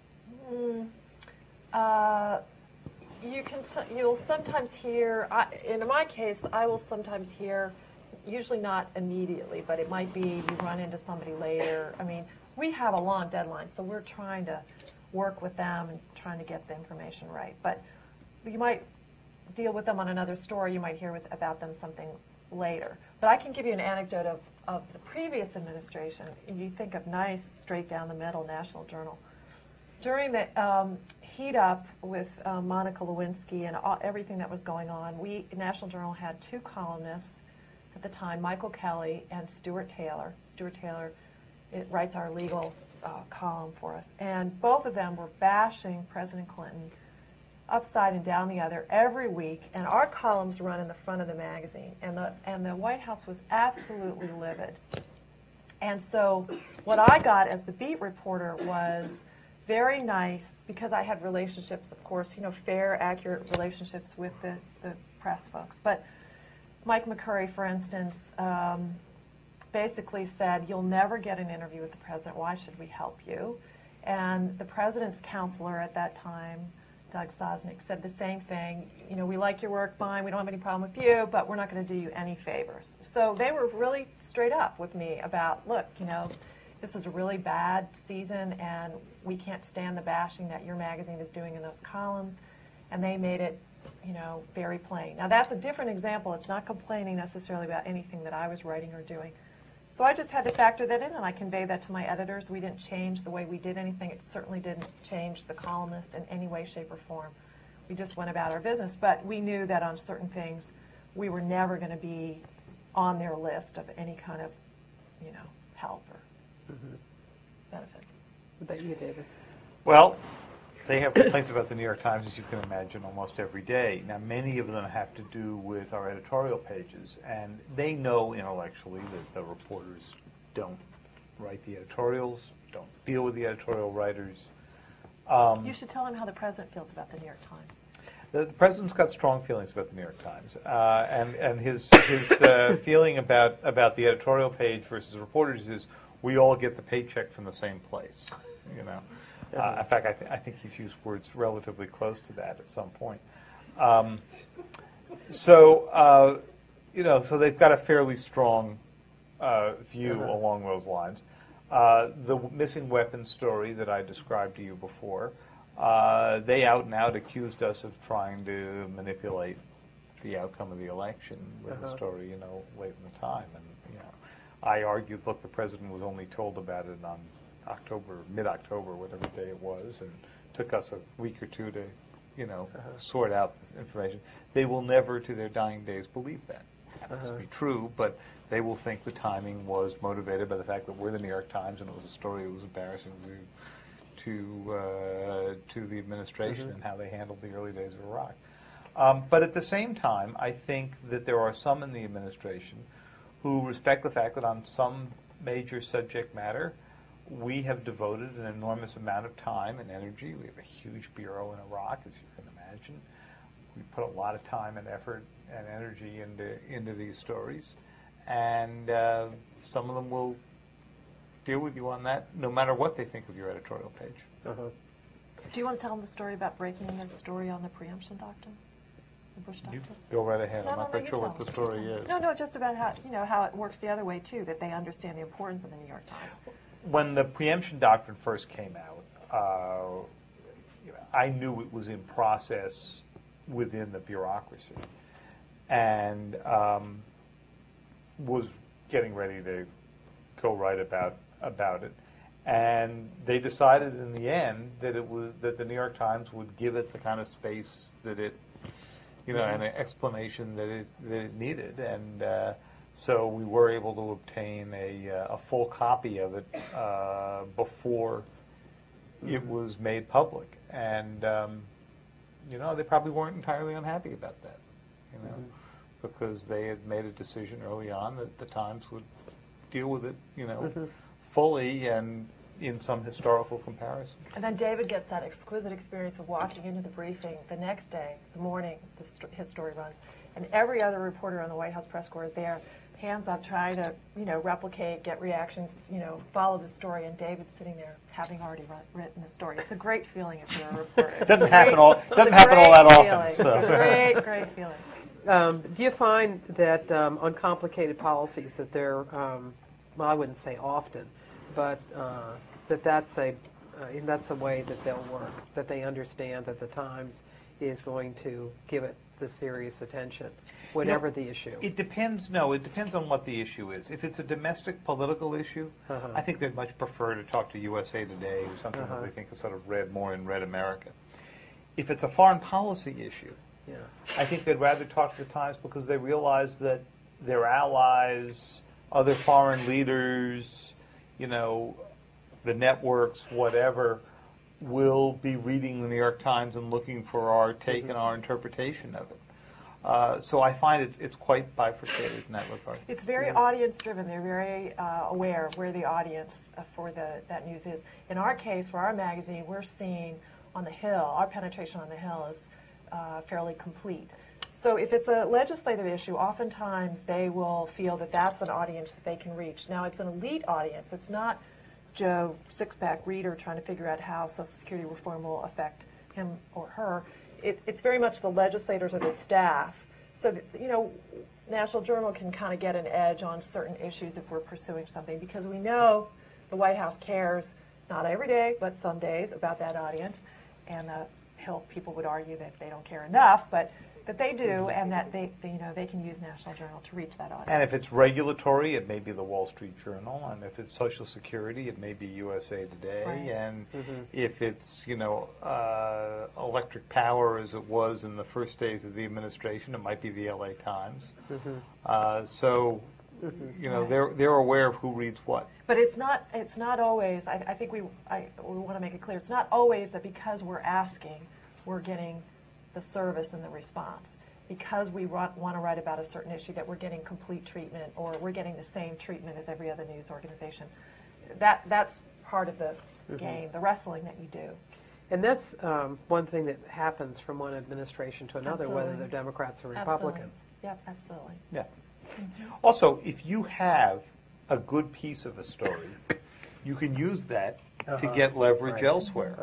You'll sometimes hear, in my case, I will sometimes hear, usually not immediately, but it might be you run into somebody later. I mean, we have a long deadline, so we're trying to work with them and trying to get the information right. But you might deal with them on another story. You might hear about them something later. But I can give you an anecdote of the previous administration. You think of nice, straight down the middle National Journal. During the heat up with Monica Lewinsky and everything that was going on, National Journal had two columnists at the time, Michael Kelly and Stuart Taylor. Stuart Taylor writes our legal column for us. And both of them were bashing President Clinton upside and down the other every week. And our columns run in the front of the magazine. And the White House was absolutely livid. And so what I got as the beat reporter was very nice, because I had relationships, of course, you know, fair, accurate relationships with the press folks. But Mike McCurry, for instance, basically said, you'll never get an interview with the president. Why should we help you? And the president's counselor at that time, Doug Sosnick, said the same thing. You know, we like your work, fine, we don't have any problem with you, but we're not going to do you any favors. So they were really straight up with me about, look, you know, this is a really bad season, and we can't stand the bashing that your magazine is doing in those columns. And they made it, you know, very plain. Now, that's a different example. It's not complaining necessarily about anything that I was writing or doing. So I just had to factor that in, and I conveyed that to my editors. We didn't change the way we did anything. It certainly didn't change the columnists in any way, shape, or form. We just went about our business. But we knew that on certain things, we were never going to be on their list of any kind of, you know, help or benefit. What about you, David? Well, they have complaints about the New York Times, as you can imagine, almost every day. Now, many of them have to do with our editorial pages, and they know intellectually that the reporters don't write the editorials, don't deal with the editorial writers. You should tell them how the president feels about the New York Times. The president's got strong feelings about the New York Times, and his feeling about the editorial page versus reporters is we all get the paycheck from the same place, you know. In fact, I think he's used words relatively close to that at some point. So they've got a fairly strong view along those lines. The missing weapons story that I described to you before, they out and out accused us of trying to manipulate the outcome of the election with the story, you know, late in the time. And, you know, I argued, look, the president was only told about it on mid-October, whatever day it was, and took us a week or two to, you know, sort out this information. They will never, to their dying days, believe that. It happens to be true, but they will think the timing was motivated by the fact that we're the New York Times and it was a story that was embarrassing to the administration and how they handled the early days of Iraq. But at the same time, I think that there are some in the administration who respect the fact that on some major subject matter, we have devoted an enormous amount of time and energy. We have a huge bureau in Iraq, as you can imagine. We put a lot of time and effort and energy into these stories. And some of them will deal with you on that, no matter what they think of your editorial page. Do you want to tell them the story about breaking the story on the preemption doctrine? The Bush doctrine? You go right ahead. No, I'm not quite sure what the story is. No, just about how it works the other way, too, that they understand the importance of the New York Times. When the preemption doctrine first came out, I knew it was in process within the bureaucracy, and was getting ready to go write about it. And they decided in the end that that the New York Times would give it the kind of space that it, you know, and an explanation that it needed, and. So we were able to obtain a full copy of it before it was made public, and you know, they probably weren't entirely unhappy about that, you know, because they had made a decision early on that the Times would deal with it, you know, fully and in some historical comparison. And then David gets that exquisite experience of walking into the briefing the next day, the morning his story runs, and every other reporter on the White House press corps is there, hands up, trying to, you know, replicate, get reaction, you know, follow the story, and David's sitting there having already written the story. It's a great feeling if you're a reporter. It doesn't happen all that often. So. Great feeling. Do you find that on complicated policies that they're, well, I wouldn't say often, but that's a way that they'll work, that they understand that the Times is going to give it the serious attention, whatever the issue? It depends. No, it depends on what the issue is. If it's a domestic political issue, I think they'd much prefer to talk to USA Today or something that they think is sort of read more in Red America. If it's a foreign policy issue, I think they'd rather talk to the Times because they realize that their allies, other foreign leaders, you know, the networks, whatever, will be reading the New York Times and looking for our take and our interpretation of it. So I find it's quite bifurcated in that regard. It's very audience-driven. They're very aware of where the audience for that news is. In our case, for our magazine, we're seeing on the Hill, our penetration on the Hill is fairly complete. So if it's a legislative issue, oftentimes they will feel that that's an audience that they can reach. Now, it's an elite audience. It's not Joe Sixpack reader trying to figure out how Social Security reform will affect him or her. It's very much the legislators or the staff. So, that, you know, National Journal can kind of get an edge on certain issues if we're pursuing something, because we know the White House cares, not every day, but some days, about that audience. And people would argue that they don't care enough, but that they do, and that they can use National Journal to reach that audience. And if it's regulatory, it may be the Wall Street Journal, and if it's Social Security, it may be USA Today, Right. and if it's electric power, as it was in the first days of the administration, it might be the LA Times. They're aware of who reads what. But it's not always. I think we want to make it clear. It's not always that because we're asking, we're getting the service and the response. Because we want to write about a certain issue, that we're getting complete treatment, or we're getting the same treatment as every other news organization. That's part of the game, the wrestling that you do. And that's one thing that happens from one administration to another, Absolutely. whether they're Democrats or Republicans. Absolutely. Yep, absolutely. Yeah. Also, if you have a good piece of a story, you can use that to get leverage Right. elsewhere.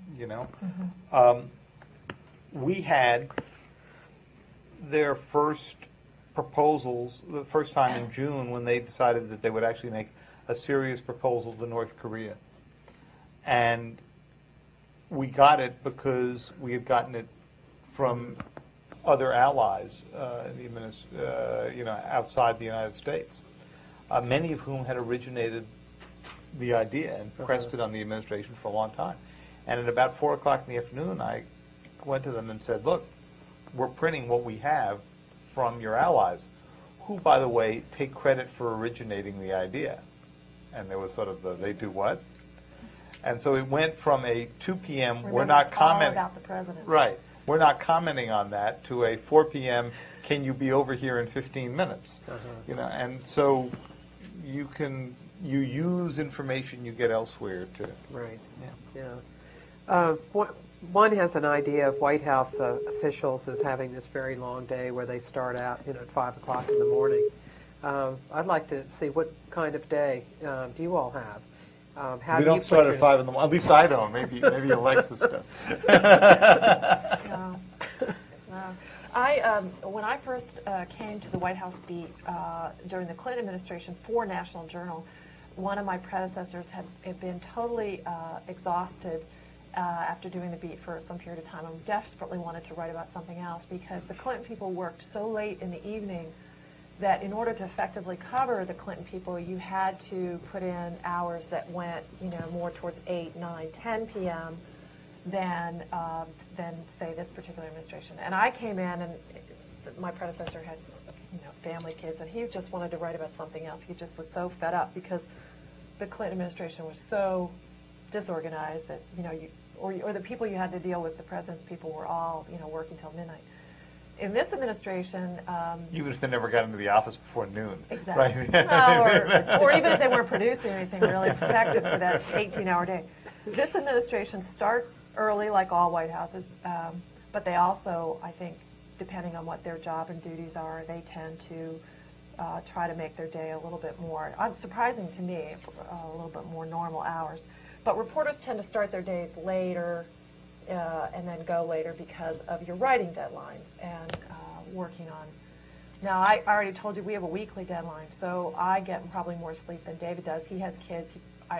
We had their first proposals the first time in June, when they decided that they would actually make a serious proposal to North Korea. And we got it because we had gotten it from other allies outside the United States, many of whom had originated the idea and pressed it on the administration for a long time. And at about 4 o'clock in the afternoon, I went to them and said, look, we're printing what we have from your allies, who, by the way, take credit for originating the idea. And there was sort of they do what? And so it went from a 2 p.m. Remember, we're not it's all commenting. about the president. Right. We're not commenting on that, to a 4 p.m. Can you be over here in 15 minutes? And so you use information you get elsewhere to. Right. Yeah. One has an idea of White House officials as having this very long day where they start out, at 5 o'clock in the morning. I'd like to see what kind of day do you all have. How We do you don't start put at 5 in the morning. At least I don't. Maybe Alexis does. No. When I first came to the White House beat during the Clinton administration for National Journal, one of my predecessors had been totally exhausted after doing the beat for some period of time, and desperately wanted to write about something else, because the Clinton people worked so late in the evening that in order to effectively cover the Clinton people, you had to put in hours that went, more towards 8, 9, 10 p.m. than say this particular administration. And I came in, and my predecessor had, family, kids, and he just wanted to write about something else. He just was so fed up because the Clinton administration was so disorganized that, or the people you had to deal with, the president's people, were all, working till midnight. In this administration, Even if they never got into the office before noon. exactly, Right. or even if they weren't producing anything really effective for that 18-hour day. This administration starts early, like all White Houses, but they also, I think, depending on what their job and duties are, they tend to try to make their day a little bit more, surprising to me, a little bit more normal hours. But reporters tend to start their days later and then go later because of your writing deadlines and working on. Now, I already told you we have a weekly deadline, so I get probably more sleep than David does. He has kids.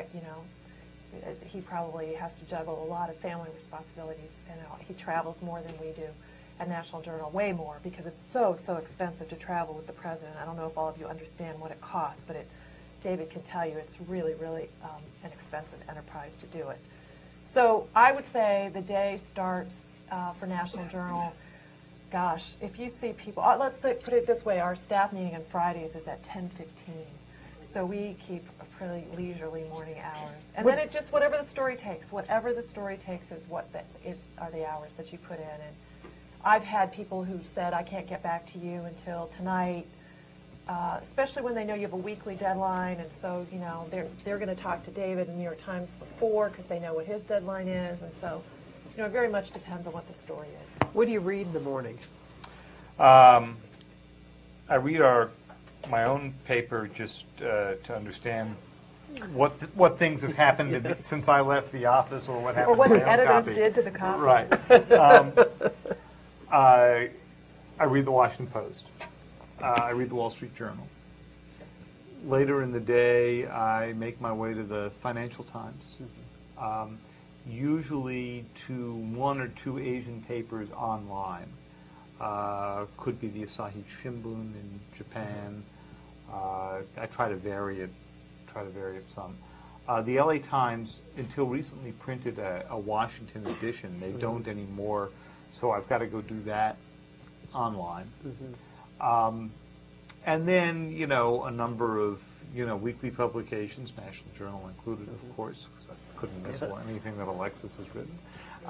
He probably has to juggle a lot of family responsibilities, and he travels more than we do at National Journal, way more, because it's so expensive to travel with the president. I don't know if all of you understand what it costs, but David can tell you it's really, really an expensive enterprise to do it. So I would say the day starts for National Journal. Gosh, if you see people, let's put it this way, our staff meeting on Fridays is at 10:15. So we keep a pretty leisurely morning hours. And then it just, whatever the story takes is are the hours that you put in. And I've had people who've said, I can't get back to you until tonight, especially when they know you have a weekly deadline. And so, they're going to talk to David in the New York Times before, because they know what his deadline is. And so, it very much depends on what the story is. What do you read in the morning? I read my own paper just to understand what things have happened since I left the office, or what happened Or what to my the own editors copy. did to the copy. Right. I read the Washington Post. I read the Wall Street Journal. Later in the day, I make my way to the Financial Times. Usually to one or two Asian papers online. Could be the Asahi Shimbun in Japan. I try to vary it some. The LA Times, until recently, printed a Washington edition. They don't anymore, so I've got to go do that online. And then, a number of, weekly publications, National Journal included, of course, because I couldn't miss anything that Alexis has written.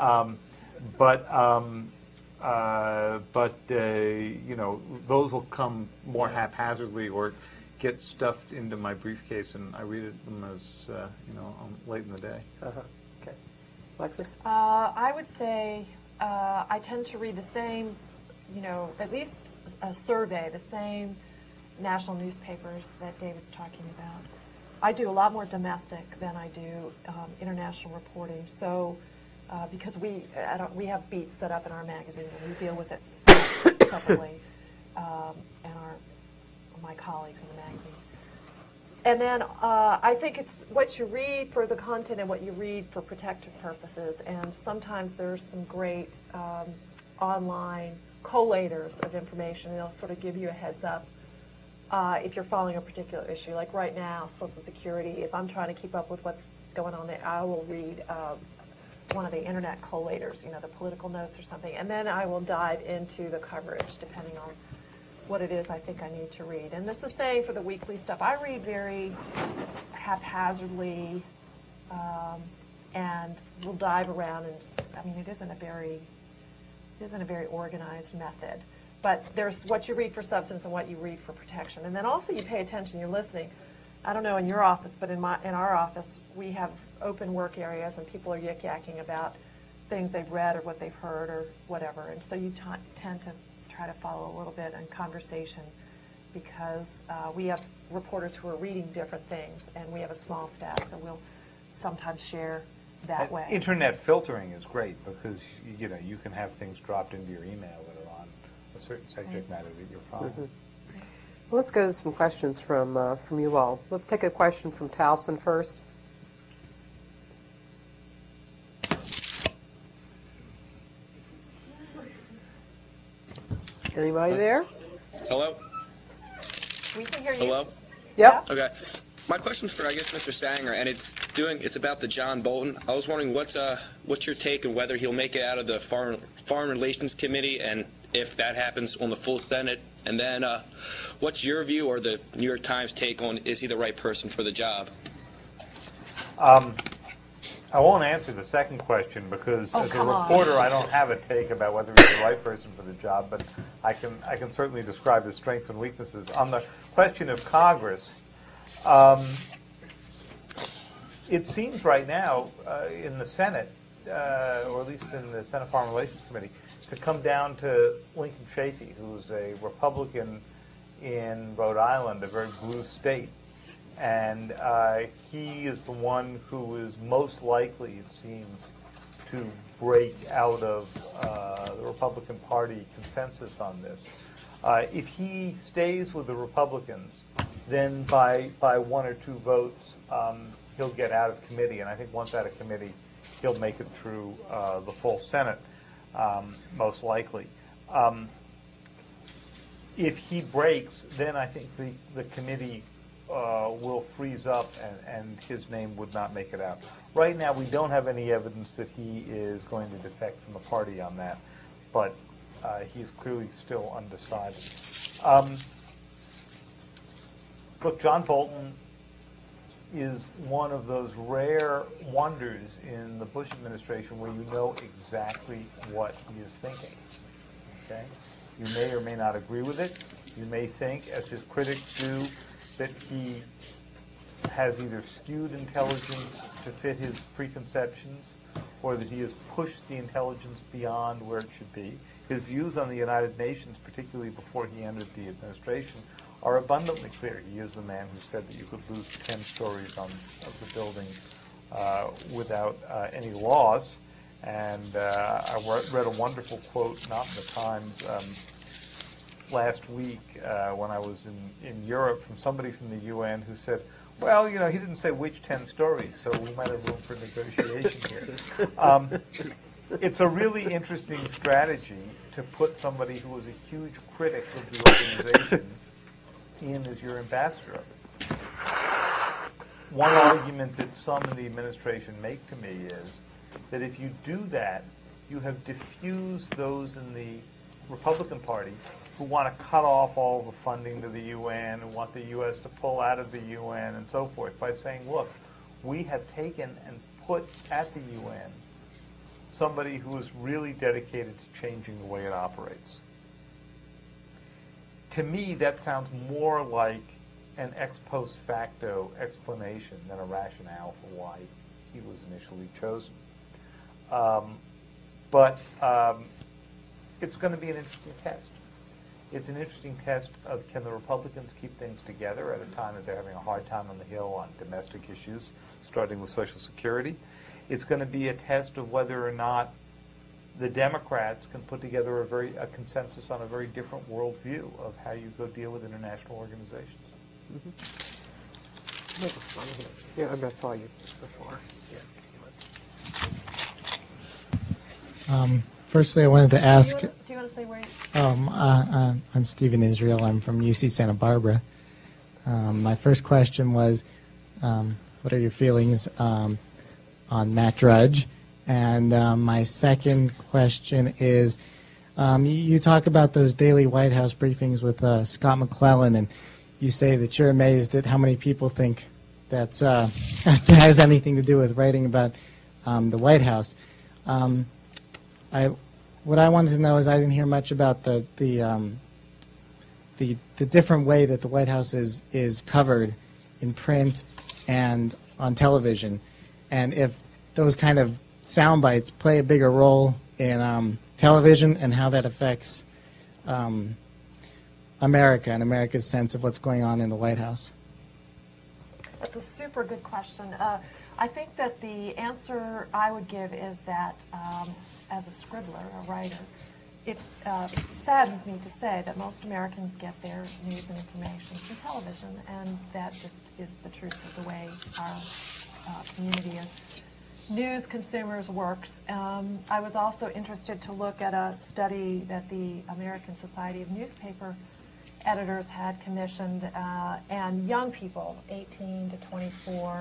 Those will come more haphazardly or get stuffed into my briefcase, and I read them as, late in the day. Okay. Alexis? I would say I tend to read the same, at least a survey, the same national newspapers that David's talking about. I do a lot more domestic than I do international reporting. So, because we have beats set up in our magazine and we deal with it separately, and my colleagues in the magazine. And then I think it's what you read for the content and what you read for protective purposes. And sometimes there's some great online collators of information. They'll sort of give you a heads up if you're following a particular issue. Like right now, Social Security, if I'm trying to keep up with what's going on there, I will read one of the internet collators, the political notes or something. And then I will dive into the coverage depending on what it is I think I need to read. And this is saying for the weekly stuff, I read very haphazardly and will dive around. And it isn't a very organized method. But there's what you read for substance and what you read for protection. And then also you pay attention, you're listening. I don't know in your office, but in our office, we have open work areas and people are yik-yakking about things they've read or what they've heard or whatever. And so you tend to try to follow a little bit in conversation because we have reporters who are reading different things and we have a small staff, so we'll sometimes share that way. Internet filtering is great because you can have things dropped into your email that are on a certain subject matter that you're following. Well, let's go to some questions from you all. Let's take a question from Towson first. Anybody there? Hello? We can hear you. Hello? Yep. Okay. My question's for, I guess, Mr. Stanger, and it's about the John Bolton. I was wondering what's your take on whether he'll make it out of the Foreign Relations Committee, and if that happens on the full Senate, and then what's your view or the New York Times take on is he the right person for the job? I won't answer the second question because as a reporter I don't have a take about whether he's the right person for the job, but I can certainly describe his strengths and weaknesses. On the question of Congress, it seems right now in the Senate, or at least in the Senate Foreign Relations Committee, to come down to Lincoln Chafee, who's a Republican in Rhode Island, a very blue state. And he is the one who is most likely, it seems, to break out of the Republican Party consensus on this. If he stays with the Republicans, then by one or two votes, he'll get out of committee. And I think once out of committee, he'll make it through the full Senate, most likely. If he breaks, then I think the committee will freeze up and his name would not make it out. Right now, we don't have any evidence that he is going to defect from the party on that, but he's clearly still undecided. Look, John Bolton is one of those rare wonders in the Bush administration where you know exactly what he is thinking. Okay? You may or may not agree with it. You may think, as his critics do, that he has either skewed intelligence to fit his preconceptions or that he has pushed the intelligence beyond where it should be. his views on the United Nations, particularly before he entered the administration, are abundantly clear. He is the man who said that you could lose 10 stories of the building without any loss. And I read a wonderful quote, not in the Times, last week when I was in Europe, from somebody from the UN who said, well, he didn't say which 10 stories, so we might have room for negotiation here. It's a really interesting strategy to put somebody who was a huge critic of the organization in as your ambassador of it. One argument that some in the administration make to me is that if you do that, you have diffused those in the Republican Party who want to cut off all the funding to the UN, who want the U.S. to pull out of the UN and so forth, by saying, look, we have taken and put at the UN somebody who is really dedicated to changing the way it operates. To me, that sounds more like an ex post facto explanation than a rationale for why he was initially chosen. But it's going to be an interesting test. It's an interesting test of, can the Republicans keep things together at a time that they're having a hard time on the Hill on domestic issues, starting with Social Security. It's going to be a test of whether or not the Democrats can put together a consensus on a very different worldview of how you go deal with international organizations. Mm-hmm. Yeah, I saw you before. Firstly, I wanted to ask. Do you want to say where? I'm Stephen Israel. I'm from UC Santa Barbara. My first question was, what are your feelings on Matt Drudge? And my second question is, you talk about those daily White House briefings with Scott McClellan, and you say that you're amazed at how many people think that has anything to do with writing about the White House. What I wanted to know is, I didn't hear much about the different way that the White House is covered in print and on television, and if those kind of sound bites play a bigger role in television, and how that affects America and America's sense of what's going on in the White House. That's a super good question. I think that the answer I would give is that as a scribbler, a writer, it saddens me to say that most Americans get their news and information from television, and that just is the truth of the way our community of news consumers works. I was also interested to look at a study that the American Society of Newspaper Editors had commissioned, and young people, 18 to 24,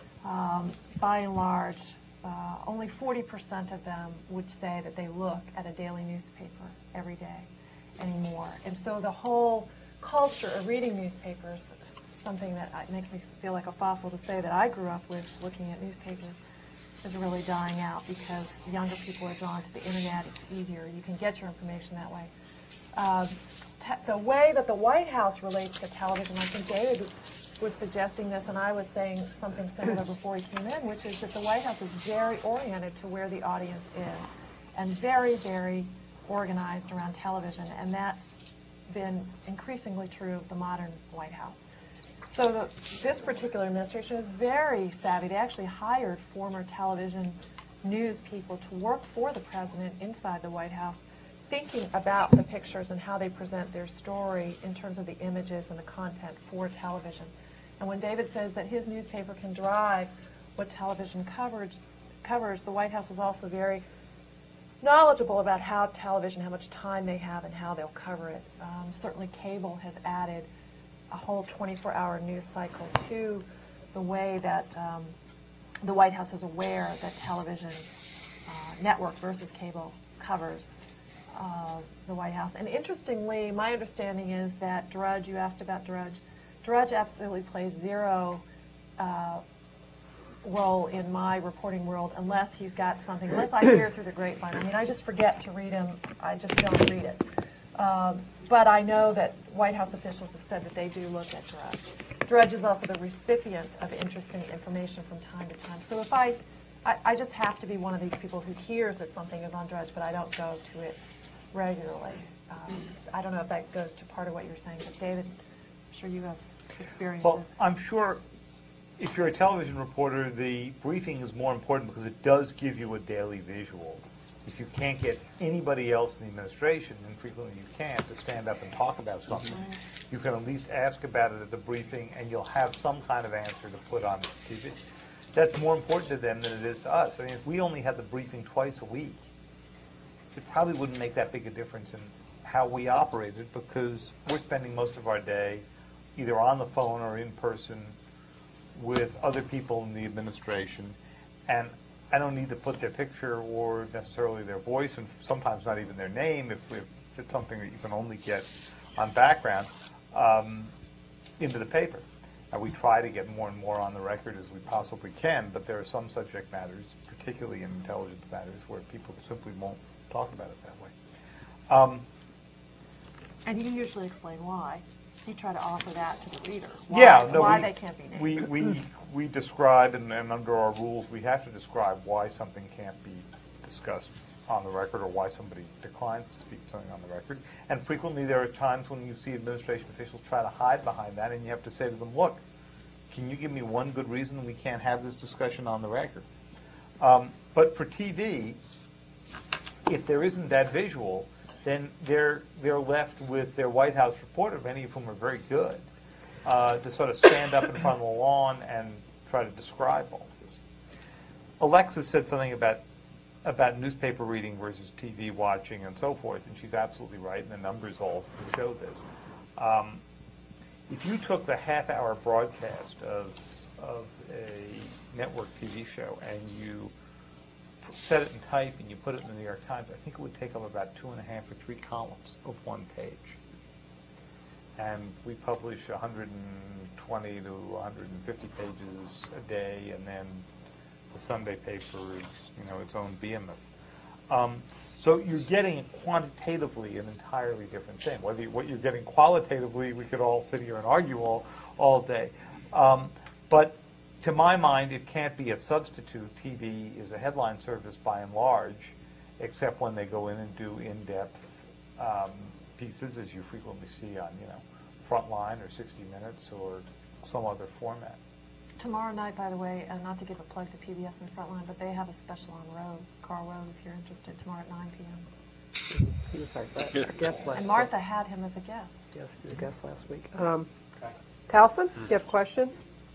by and large, only 40% of them would say that they look at a daily newspaper every day anymore. And so the whole culture of reading newspapers, something that makes me feel like a fossil to say that I grew up with looking at newspapers, is really dying out, because younger people are drawn to the internet. It's easier. You can get your information that way. The way that the White House relates to television, I think David was suggesting this, and I was saying something similar before he came in, which is that the White House is very oriented to where the audience is, and very, very organized around television, and that's been increasingly true of the modern White House. So this particular administration is very savvy. They actually hired former television news people to work for the president inside the White House, thinking about the pictures and how they present their story in terms of the images and the content for television. And when David says that his newspaper can drive what television covers, the White House is also very knowledgeable about how television, how much time they have, and how they'll cover it. Certainly cable has added a whole 24-hour news cycle to the way that the White House is aware that television, network versus cable, covers the White House. And interestingly, my understanding is that Drudge, you asked about Drudge, Drudge absolutely plays zero role in my reporting world unless he's got something, unless I hear through the grapevine. I mean, I just forget to read him. I just don't read it. But I know that White House officials have said that they do look at Drudge. Drudge is also the recipient of interesting information from time to time. So if I just have to be one of these people who hears that something is on Drudge, but I don't go to it regularly. I don't know if that goes to part of what you're saying, but David, I'm sure you have experiences. Well, I'm sure if you're a television reporter, the briefing is more important because it does give you a daily visual. If you can't get anybody else in the administration, and frequently you can't, to stand up and talk about something, you can at least ask about it at the briefing, and you'll have some kind of answer to put on TV. That's more important to them than it is to us. I mean, if we only had the briefing twice a week, it probably wouldn't make that big a difference in how we operated, because we're spending most of our day either on the phone or in person with other people in the administration, and I don't need to put their picture or necessarily their voice, and sometimes not even their name, if it's something that you can only get on background, into the paper. And we try to get more and more on the record as we possibly can, but there are some subject matters, particularly in intelligence matters, where people simply won't talk about it that way. And you usually explain why. You try to offer that to the reader. Why they can't be named. We describe, and under our rules, we have to describe why something can't be discussed on the record or why somebody declines to speak something on the record. And frequently there are times when you see administration officials try to hide behind that, and you have to say to them, look, can you give me one good reason we can't have this discussion on the record? But for TV, if there isn't that visual, then they're left with their White House reporter, many of whom are very good, to sort of stand up in front of the lawn and try to describe all of this. Alexis said something about newspaper reading versus TV watching and so forth, and she's absolutely right, and the numbers all show this. If you took the half-hour broadcast of a network TV show and you set it in type and you put it in the New York Times, I think it would take up about 2.5 or 3 columns of one page. And we publish 120 to 150 pages a day, and then the Sunday paper is, its own behemoth. So you're getting quantitatively an entirely different thing. What you're getting qualitatively, we could all sit here and argue all day. But to my mind, it can't be a substitute. TV is a headline service by and large, except when they go in and do in-depth pieces, as you frequently see on, Frontline or 60 Minutes or some other format. Tomorrow night, by the way, and not to give a plug to PBS and Frontline, but they have a special on Carl Rove, if you're interested, tomorrow at 9 p.m. He was our guest last And Martha had him as a guest. Yes, he was a guest last week. Towson, you have a question?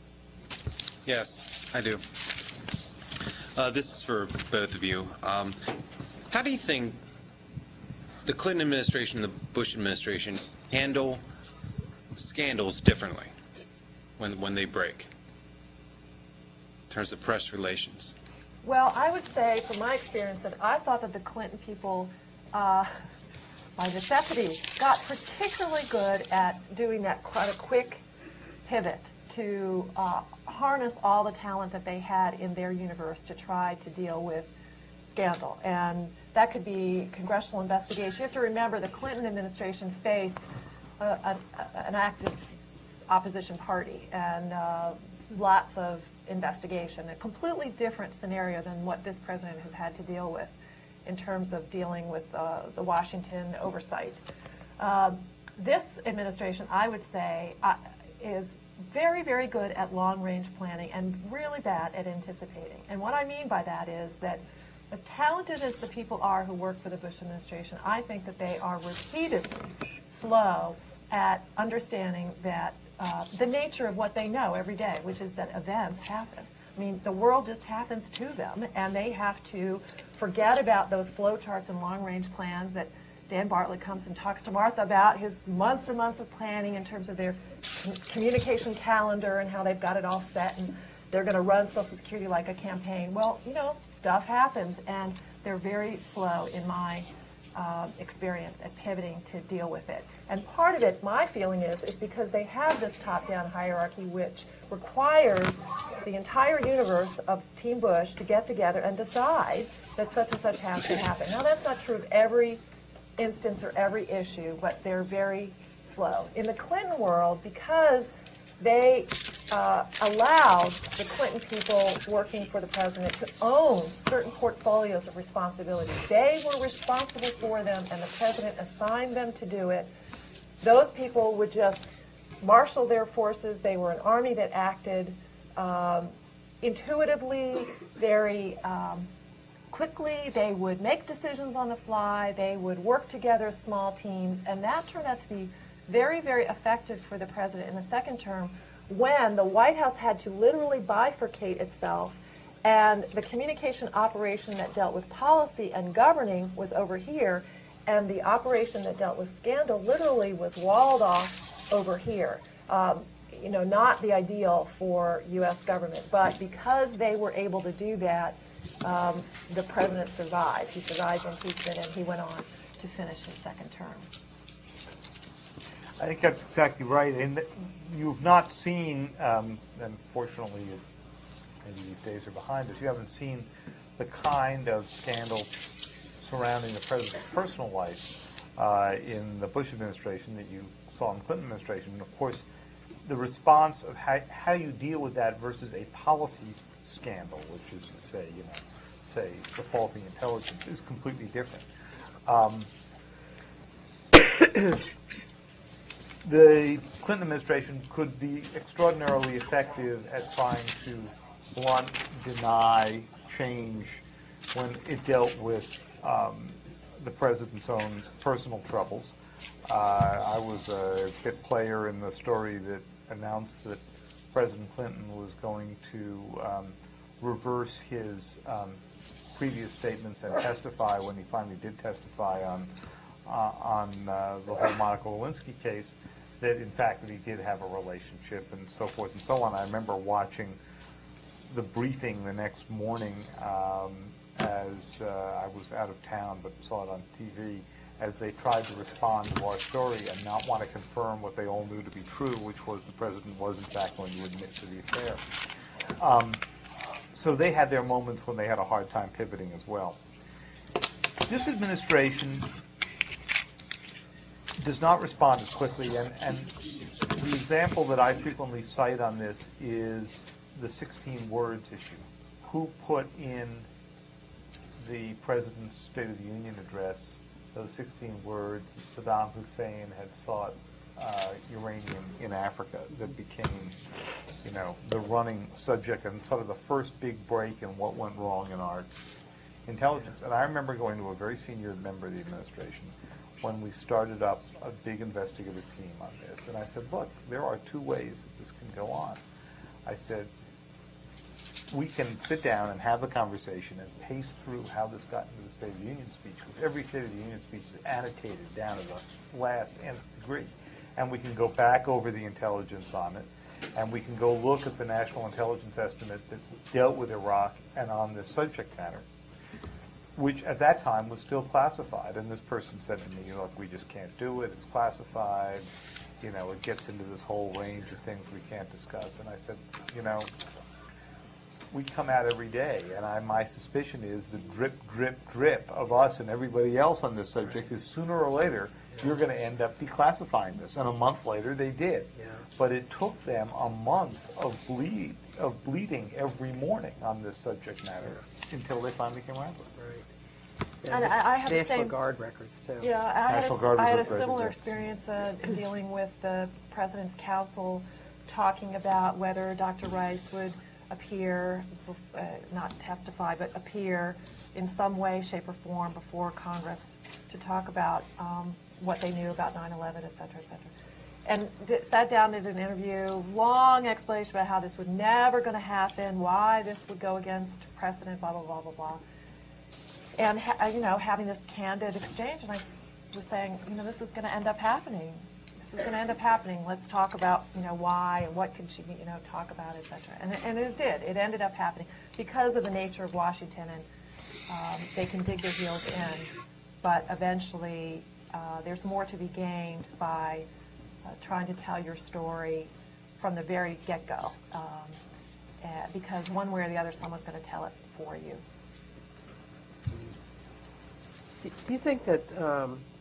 Yes, I do. This is for both of you. How do you think the Clinton administration and the Bush administration handle scandals differently when they break in terms of press relations? Well, I would say, from my experience, that I thought that the Clinton people, by necessity, got particularly good at doing that quite a quick pivot to harness all the talent that they had in their universe to try to deal with scandal. And that could be congressional investigation. You have to remember the Clinton administration faced an active opposition party and lots of investigation, a completely different scenario than what this president has had to deal with in terms of dealing with the Washington oversight. This administration, I would say, is very, very good at long-range planning and really bad at anticipating. And what I mean by that is that as talented as the people are who work for the Bush administration, I think that they are repeatedly slow at understanding that the nature of what they know every day, which is that events happen. I mean, the world just happens to them, and they have to forget about those flowcharts and long-range plans that Dan Bartlett comes and talks to Martha about, his months and months of planning in terms of their communication calendar and how they've got it all set and they're going to run Social Security like a campaign. Well, stuff happens, and they're very slow in my experience at pivoting to deal with it. And part of it, my feeling is because they have this top-down hierarchy which requires the entire universe of Team Bush to get together and decide that such and such has to happen. Now, that's not true of every instance or every issue, but they're very slow. In the Clinton world, because they allowed the Clinton people working for the president to own certain portfolios of responsibility. They were responsible for them, and the president assigned them to do it. Those people would just marshal their forces. They were an army that acted intuitively, very quickly. They would make decisions on the fly. They would work together as small teams, and that turned out to be very, very effective for the president in the second term, when the White House had to literally bifurcate itself, and the communication operation that dealt with policy and governing was over here, and the operation that dealt with scandal literally was walled off over here. Not the ideal for U.S. government, but because they were able to do that, the president survived. He survived impeachment, and he went on to finish his second term. I think that's exactly right. And you've not seen, unfortunately, maybe these days are behind us, you haven't seen the kind of scandal surrounding the president's personal life in the Bush administration that you saw in the Clinton administration. And, of course, the response of how you deal with that versus a policy scandal, which is to say, say defaulting intelligence, is completely different. The Clinton administration could be extraordinarily effective at trying to blunt, deny, change when it dealt with the president's own personal troubles. I was a bit player in the story that announced that President Clinton was going to reverse his previous statements and testify when he finally did testify on the whole Monica Lewinsky case, that in fact that he did have a relationship and so forth and so on. I remember watching the briefing the next morning as I was out of town but saw it on TV, as they tried to respond to our story and not want to confirm what they all knew to be true, which was the president was in fact going to admit to the affair. So they had their moments when they had a hard time pivoting as well. This administration does not respond as quickly, and the example that I frequently cite on this is the 16 words issue. Who put in the president's State of the Union address those 16 words that Saddam Hussein had sought uranium in Africa, that became, the running subject and sort of the first big break in what went wrong in our intelligence. And I remember going to a very senior member of the administration when we started up a big investigative team on this. And I said, look, there are two ways that this can go on. I said, we can sit down and have the conversation and pace through how this got into the State of the Union speech, because every State of the Union speech is annotated down to the last nth degree. And we can go back over the intelligence on it, and we can go look at the National Intelligence Estimate that dealt with Iraq and on this subject matter, which at that time was still classified. And this person said to me, look, we just can't do it, it's classified, it gets into this whole range of things we can't discuss. And I said, we come out every day, and my suspicion is the drip, drip, drip of us and everybody else on this subject is sooner or later you're going to end up declassifying this. And a month later they did. Yeah. But it took them a month of bleeding every morning on this subject matter until they finally came around to it. Right. And I had the National same Guard records too. Yeah, I had a similar records. experience dealing with the President's Council, talking about whether Dr. Rice would appear, not testify, but appear in some way, shape, or form before Congress to talk about what they knew about 9/11, et cetera, et cetera. And sat down in an interview, long explanation about how this was never going to happen, why this would go against precedent, blah, blah, blah, blah, blah. And, having this candid exchange, and I was saying, this is going to end up happening. This is going to end up happening. Let's talk about, why and what can she, talk about, et cetera. And it did. It ended up happening because of the nature of Washington, and they can dig their heels in. But eventually, there's more to be gained by trying to tell your story from the very get-go, because one way or the other, someone's going to tell it for you. Do you think that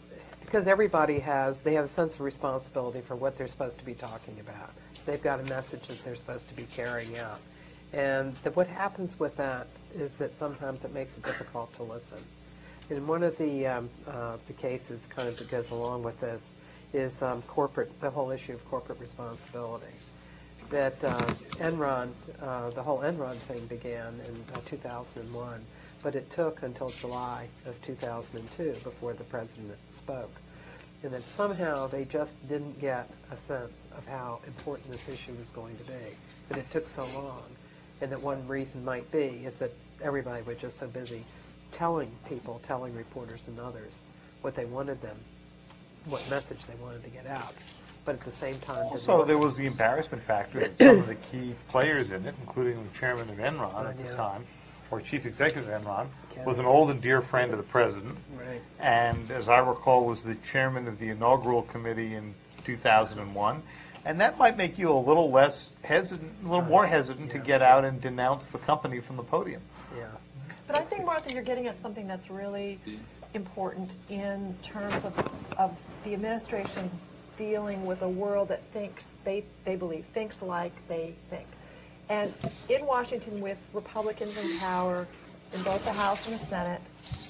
because everybody they have a sense of responsibility for what they're supposed to be talking about. They've got a message that they're supposed to be carrying out. And what happens with that is that sometimes it makes it difficult to listen. And one of the cases kind of that goes along with this is the whole issue of corporate responsibility. That Enron, the whole Enron thing began in 2001, but it took until July of 2002 before the president spoke. And that somehow they just didn't get a sense of how important this issue was going to be. That it took so long. And that one reason might be is that everybody was just so busy telling reporters and others what they wanted them, what message they wanted to get out. But at the same time... Also, there was the embarrassment factor that some of the key players in it, including the chairman of Enron at the time, or chief executive of Enron, was an old and dear friend of the president. Right. And as I recall, was the chairman of the inaugural committee in 2001. And that might make you a little less hesitant, a little more hesitant to get out and denounce the company from the podium. Yeah. But I think, Martha, you're getting at something that's really important in terms of the administration's dealing with a world that thinks, they believe, thinks like they think. And in Washington, with Republicans in power in both the House and the Senate,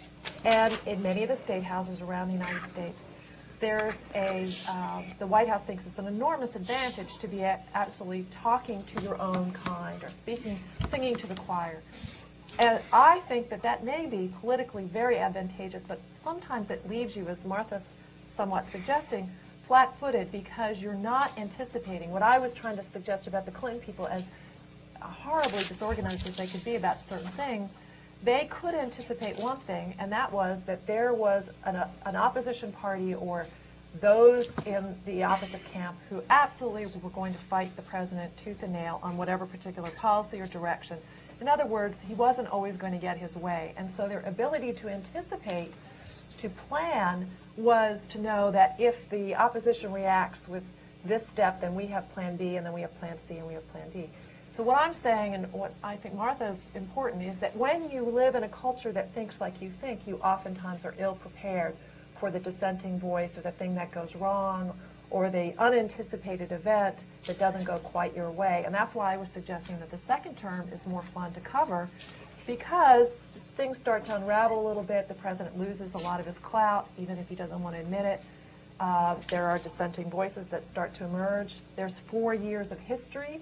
and in many of the state houses around the United States, there's the White House thinks it's an enormous advantage to be absolutely talking to your own kind or singing to the choir. And I think that may be politically very advantageous, but sometimes it leaves you, as Martha's somewhat suggesting, flat-footed because you're not anticipating what I was trying to suggest about the Clinton people as horribly disorganized as they could be about certain things. They could anticipate one thing, and that was that there was an opposition party or those in the opposite camp who absolutely were going to fight the president tooth and nail on whatever particular policy or direction. In other words, he wasn't always going to get his way. And so their ability to anticipate, to plan, was to know that if the opposition reacts with this step, then we have plan B, and then we have plan C, and we have plan D. So what I'm saying, and what I think Martha's important, is that when you live in a culture that thinks like you think, you oftentimes are ill-prepared for the dissenting voice or the thing that goes wrong or the unanticipated event that doesn't go quite your way. And that's why I was suggesting that the second term is more fun to cover, because things start to unravel a little bit. The president loses a lot of his clout, even if he doesn't want to admit it. There are dissenting voices that start to emerge. There's 4 years of history.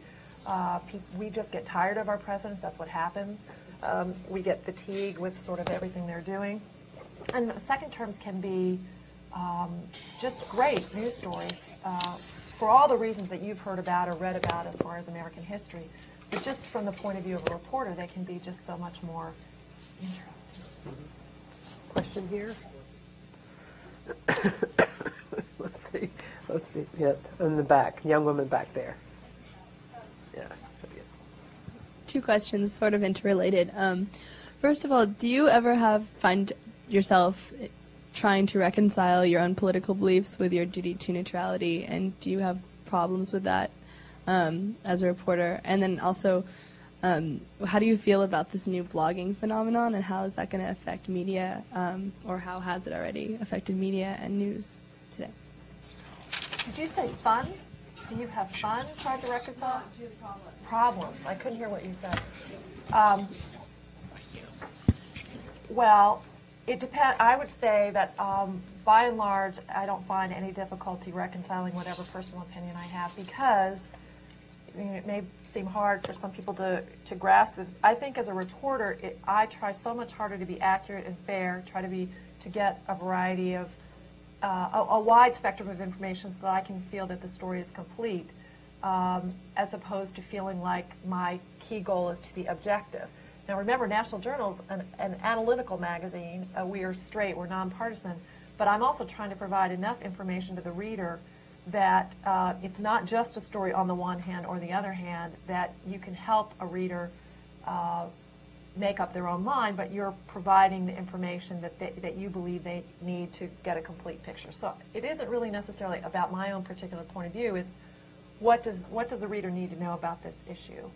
We just get tired of our presidents. That's what happens. We get fatigued with sort of everything they're doing. And second terms can be just great news stories for all the reasons that you've heard about or read about as far as American history. But just from the point of view of a reporter, they can be just so much more interesting. Question here? Let's see. Yeah, in the back, young woman back there. Yeah. Two questions, sort of interrelated. First of all, do you ever find yourself trying to reconcile your own political beliefs with your duty to neutrality, and do you have problems with that as a reporter? And then also, how do you feel about this new blogging phenomenon, and how is that going to affect media, or how has it already affected media and news today? Did you say fun? Do you have fun trying to reconcile? Problems. I couldn't hear what you said. Well, it depends. I would say that by and large, I don't find any difficulty reconciling whatever personal opinion I have, because it may seem hard for some people to grasp this. I think as a reporter, I try so much harder to be accurate and fair, try to get a variety of a wide spectrum of information so that I can feel that the story is complete, as opposed to feeling like my key goal is to be objective. Now remember, National Journal's an analytical magazine. We are straight, we're nonpartisan, but I'm also trying to provide enough information to the reader that it's not just a story on the one hand or the other hand, that you can help a reader make up their own mind, but you're providing the information that you believe they need to get a complete picture. So it isn't really necessarily about my own particular point of view. It's what does a reader need to know about this issue?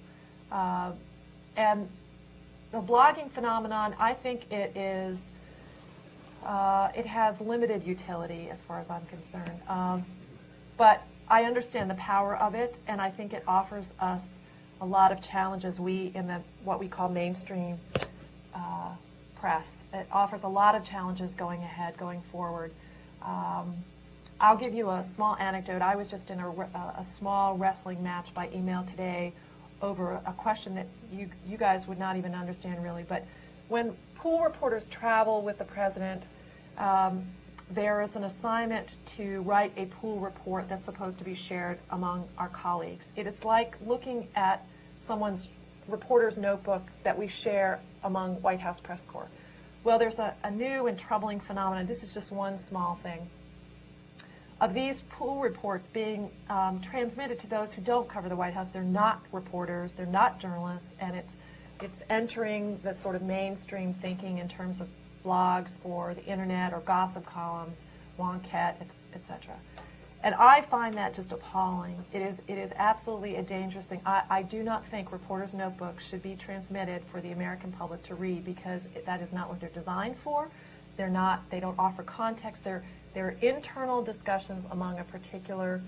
And the blogging phenomenon, I think it is it has limited utility as far as I'm concerned. But I understand the power of it, and I think it offers us a lot of challenges. We, in the what we call mainstream press, it offers a lot of challenges going ahead, going forward. I'll give you a small anecdote. I was just in a small wrestling match by email today over a question that you guys would not even understand really. But when pool reporters travel with the president, there is an assignment to write a pool report that's supposed to be shared among our colleagues. It is like looking at someone's reporter's notebook that we share among White House press corps. Well, there's a new and troubling phenomenon. This is just one small thing. Of these pool reports being transmitted to those who don't cover the White House, they're not reporters, they're not journalists, and it's entering the sort of mainstream thinking in terms of blogs or the internet or gossip columns, Wonkette, etc. And I find that just appalling. It is absolutely a dangerous thing. I do not think reporters' notebooks should be transmitted for the American public to read, because that is not what they're designed for. They don't offer context. They're internal discussions among a particular,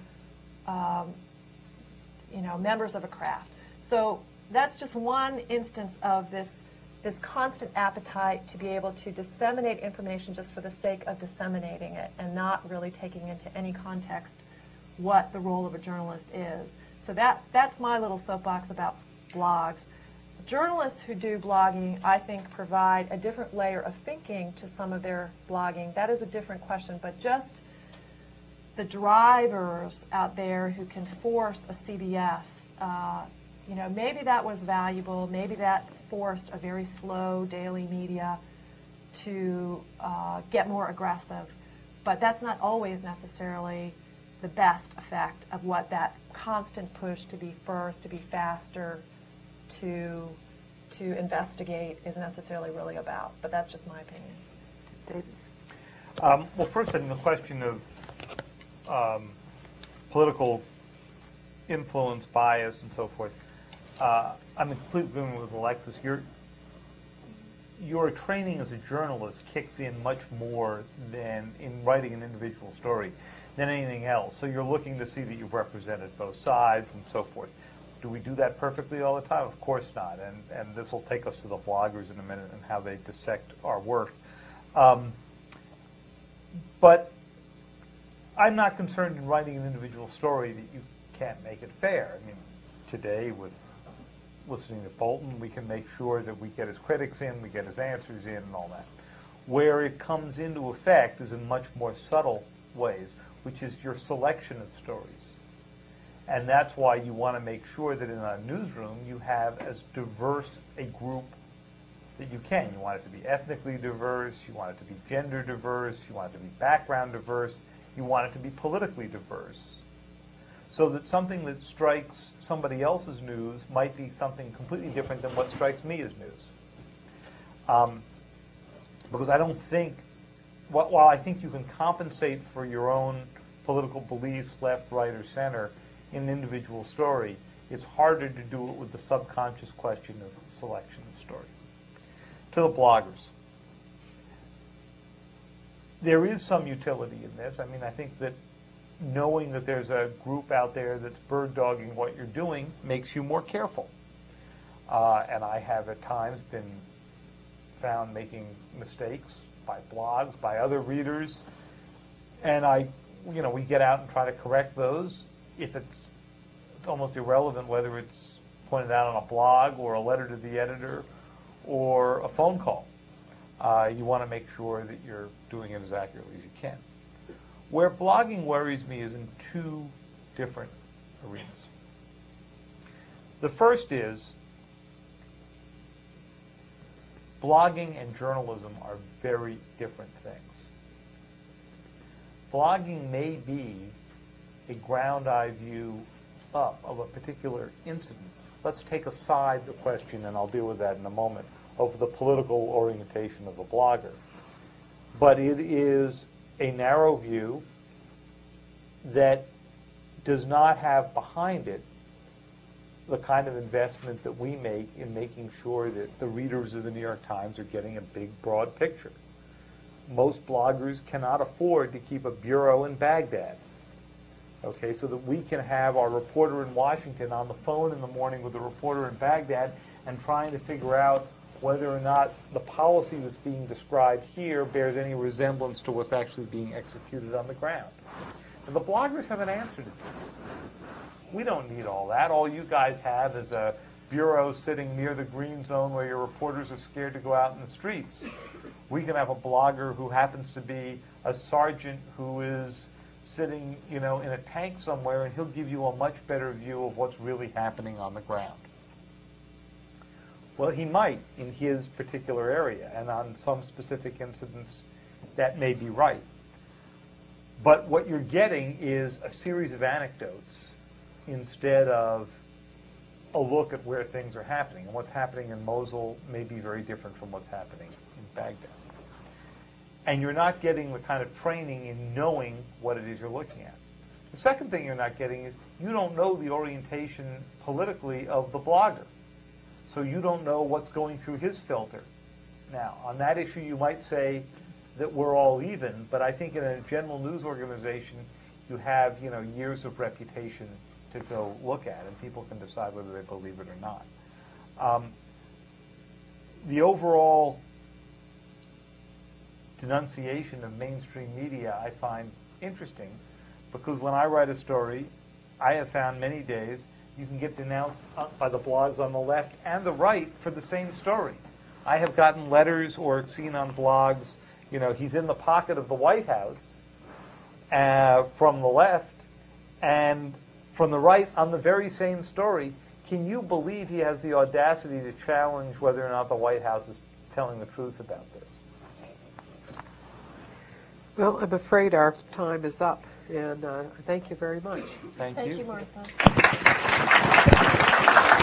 members of a craft. So that's just one instance of this constant appetite to be able to disseminate information just for the sake of disseminating it and not really taking into any context what the role of a journalist is. So that's my little soapbox about blogs. Journalists who do blogging, I think, provide a different layer of thinking to some of their blogging. That is a different question, but just the drivers out there who can force a CBS, maybe that was valuable, maybe that forced a very slow daily media to get more aggressive, but that's not always necessarily the best effect of what that constant push to be first, to be faster, to investigate is necessarily really about. But that's just my opinion. David? Well, first, on the question of political influence, bias, and so forth, I'm in complete agreement with Alexis. Your training as a journalist kicks in much more than in writing an individual story than anything else. So you're looking to see that you've represented both sides and so forth. Do we do that perfectly all the time? Of course not. And this will take us to the bloggers in a minute and how they dissect our work. But I'm not concerned in writing an individual story that you can't make it fair. I mean, today with listening to Bolton, we can make sure that we get his critics in, we get his answers in, and all that. Where it comes into effect is in much more subtle ways, which is your selection of stories. And that's why you want to make sure that in a newsroom you have as diverse a group that you can. You want it to be ethnically diverse, you want it to be gender diverse, you want it to be background diverse, you want it to be politically diverse. So that something that strikes somebody else's news might be something completely different than what strikes me as news. Because I don't think, while I think you can compensate for your own political beliefs, left, right, or center, in an individual story, it's harder to do it with the subconscious question of selection of story. To the bloggers. There is some utility in this. I mean, I think that knowing that there's a group out there that's bird-dogging what you're doing makes you more careful. And I have at times been found making mistakes by blogs, by other readers, and we get out and try to correct those. If it's almost irrelevant whether it's pointed out on a blog or a letter to the editor or a phone call. You want to make sure that you're doing it as accurately as you can. Where blogging worries me is in two different arenas. The first is blogging and journalism are very different things. Blogging may be a ground-eye view up of a particular incident. Let's take aside the question, and I'll deal with that in a moment, of the political orientation of the blogger. But it is a narrow view that does not have behind it the kind of investment that we make in making sure that the readers of the New York Times are getting a big, broad picture. most bloggers cannot afford to keep a bureau in Baghdad. Okay, so that we can have our reporter in Washington on the phone in the morning with the reporter in Baghdad and trying to figure out whether or not the policy that's being described here bears any resemblance to what's actually being executed on the ground. And the bloggers have an answer to this. We don't need all that. All you guys have is a bureau sitting near the green zone where your reporters are scared to go out in the streets. We can have a blogger who happens to be a sergeant who is sitting, in a tank somewhere, and he'll give you a much better view of what's really happening on the ground. Well, he might in his particular area, and on some specific incidents, that may be right. But what you're getting is a series of anecdotes instead of a look at where things are happening. And what's happening in Mosul may be very different from what's happening in Baghdad. And you're not getting the kind of training in knowing what it is you're looking at. The second thing you're not getting is you don't know the orientation politically of the blogger. So you don't know what's going through his filter. Now, on that issue, you might say that we're all even, but I think in a general news organization, you have, years of reputation to go look at, and people can decide whether they believe it or not. The overall denunciation of mainstream media I find interesting, because when I write a story, I have found many days you can get denounced by the blogs on the left and the right for the same story. I have gotten letters or seen on blogs, he's in the pocket of the White House from the left, and from the right on the very same story. Can you believe he has the audacity to challenge whether or not the White House is telling the truth about this? Well, I'm afraid our time is up, and thank you very much. Thank you. Thank you, Martha.